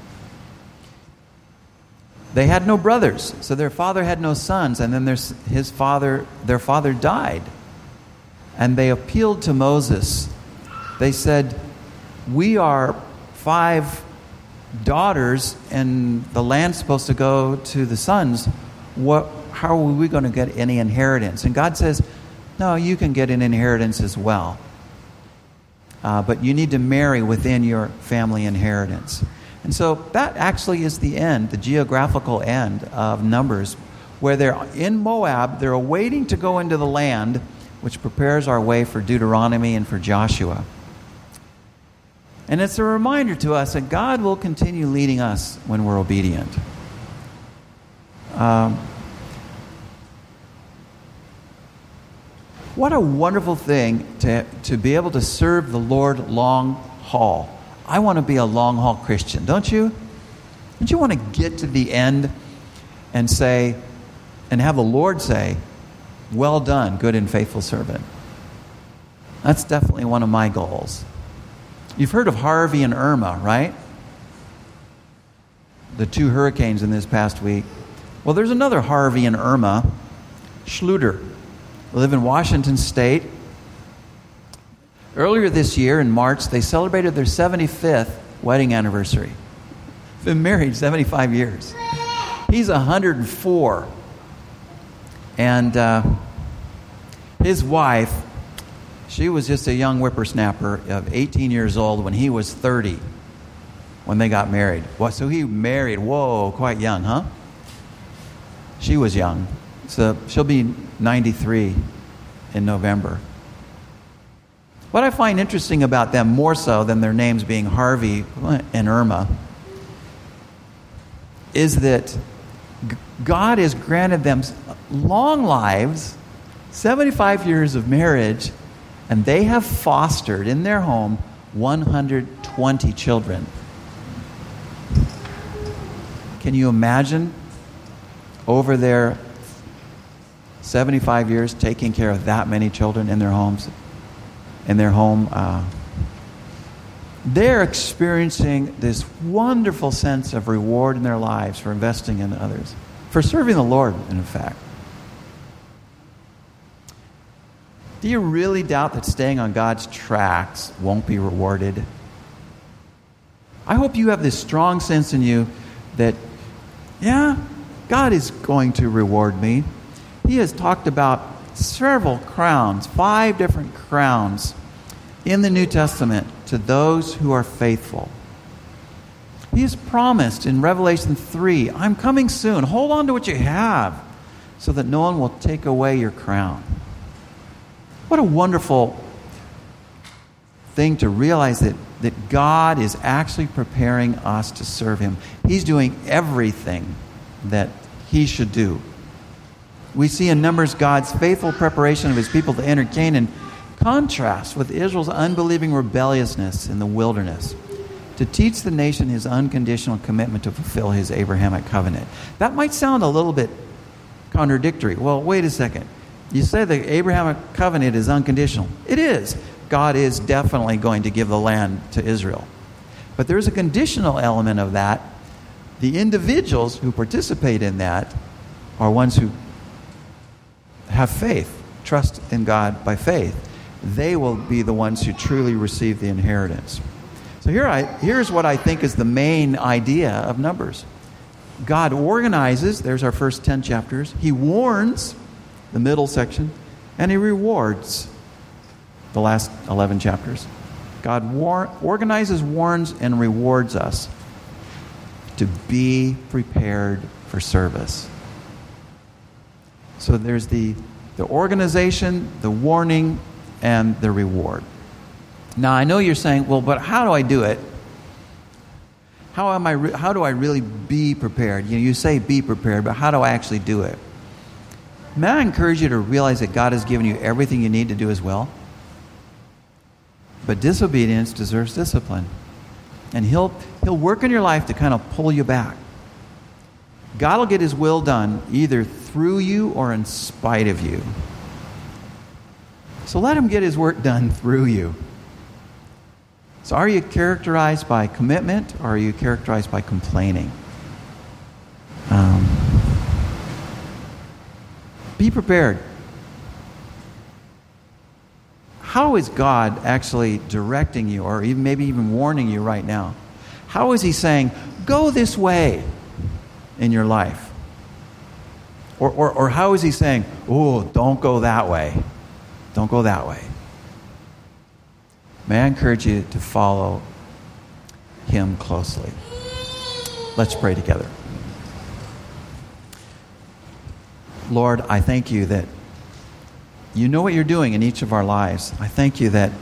A: They had no brothers, so their father had no sons, and then their father died. And they appealed to Moses. They said, we are 5 daughters, and the land's supposed to go to the sons. How are we going to get any inheritance? And God says, no, you can get an inheritance as well. But you need to marry within your family inheritance. And so that actually is the end, the geographical end of Numbers, where they're in Moab, they're awaiting to go into the land, which prepares our way for Deuteronomy and for Joshua. And it's a reminder to us that God will continue leading us when we're obedient. What a wonderful thing to be able to serve the Lord long haul. I want to be a long haul Christian, don't you? Don't you want to get to the end and have the Lord say, well done, good and faithful servant? That's definitely one of my goals. You've heard of Harvey and Irma, right? The 2 hurricanes in this past week. Well, there's another Harvey and Irma, Schluter. They live in Washington State. Earlier this year, in March, they celebrated their 75th wedding anniversary. Been married 75 years. He's 104. And his wife, she was just a young whippersnapper of 18 years old when he was 30 when they got married. Well, so he married, quite young, huh? She was young. So she'll be 93 in November. What I find interesting about them, more so than their names being Harvey and Irma, is that God has granted them long lives, 75 years of marriage, and they have fostered in their home 120 children. Can you imagine over their 75 years taking care of that many children in their homes? In their home, they're experiencing this wonderful sense of reward in their lives for investing in others, for serving the Lord, in fact. Do you really doubt that staying on God's tracks won't be rewarded? I hope you have this strong sense in you that, yeah, God is going to reward me. He has talked about several crowns, 5 different crowns in the New Testament to those who are faithful. He has promised in Revelation 3, I'm coming soon. Hold on to what you have so that no one will take away your crown. What a wonderful thing to realize that God is actually preparing us to serve Him. He's doing everything that He should do. We see in Numbers God's faithful preparation of His people to enter Canaan contrasts with Israel's unbelieving rebelliousness in the wilderness to teach the nation His unconditional commitment to fulfill His Abrahamic covenant. That might sound a little bit contradictory. Well, wait a second. You say the Abrahamic covenant is unconditional. It is. God is definitely going to give the land to Israel. But there's a conditional element of that. The individuals who participate in that are ones who have faith, trust in God by faith. They will be the ones who truly receive the inheritance. So here's what I think is the main idea of Numbers. God organizes, there's our first 10 chapters. He warns, the middle section, and He rewards, the last 11 chapters. God organizes, warns, and rewards us to be prepared for service. So there's the organization, the warning, and the reward. Now, I know you're saying, well, but how do I do it? How do I really be prepared? You say be prepared, but how do I actually do it? May I encourage you to realize that God has given you everything you need to do His will? But disobedience deserves discipline. And He'll work in your life to kind of pull you back. God will get His will done either through you or in spite of you. So let Him get His work done through you. So are you characterized by commitment or are you characterized by complaining? Be prepared. How is God actually directing you or maybe even warning you right now? How is He saying, go this way in your life? Or how is He saying, oh, don't go that way. Don't go that way. May I encourage you to follow Him closely. Let's pray together. Lord, I thank You that You know what You're doing in each of our lives. I thank You that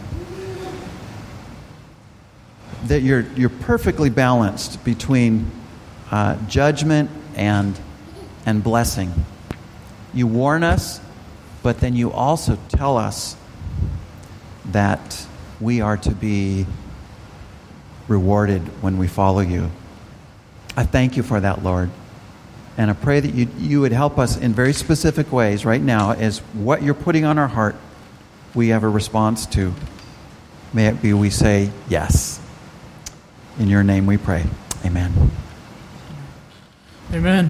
A: you're perfectly balanced between judgment and blessing. You warn us, but then You also tell us that we are to be rewarded when we follow You. I thank You for that, Lord. And I pray that you would help us in very specific ways right now as what You're putting on our heart we have a response to. May it be we say yes. In Your name we pray. Amen.
B: Amen.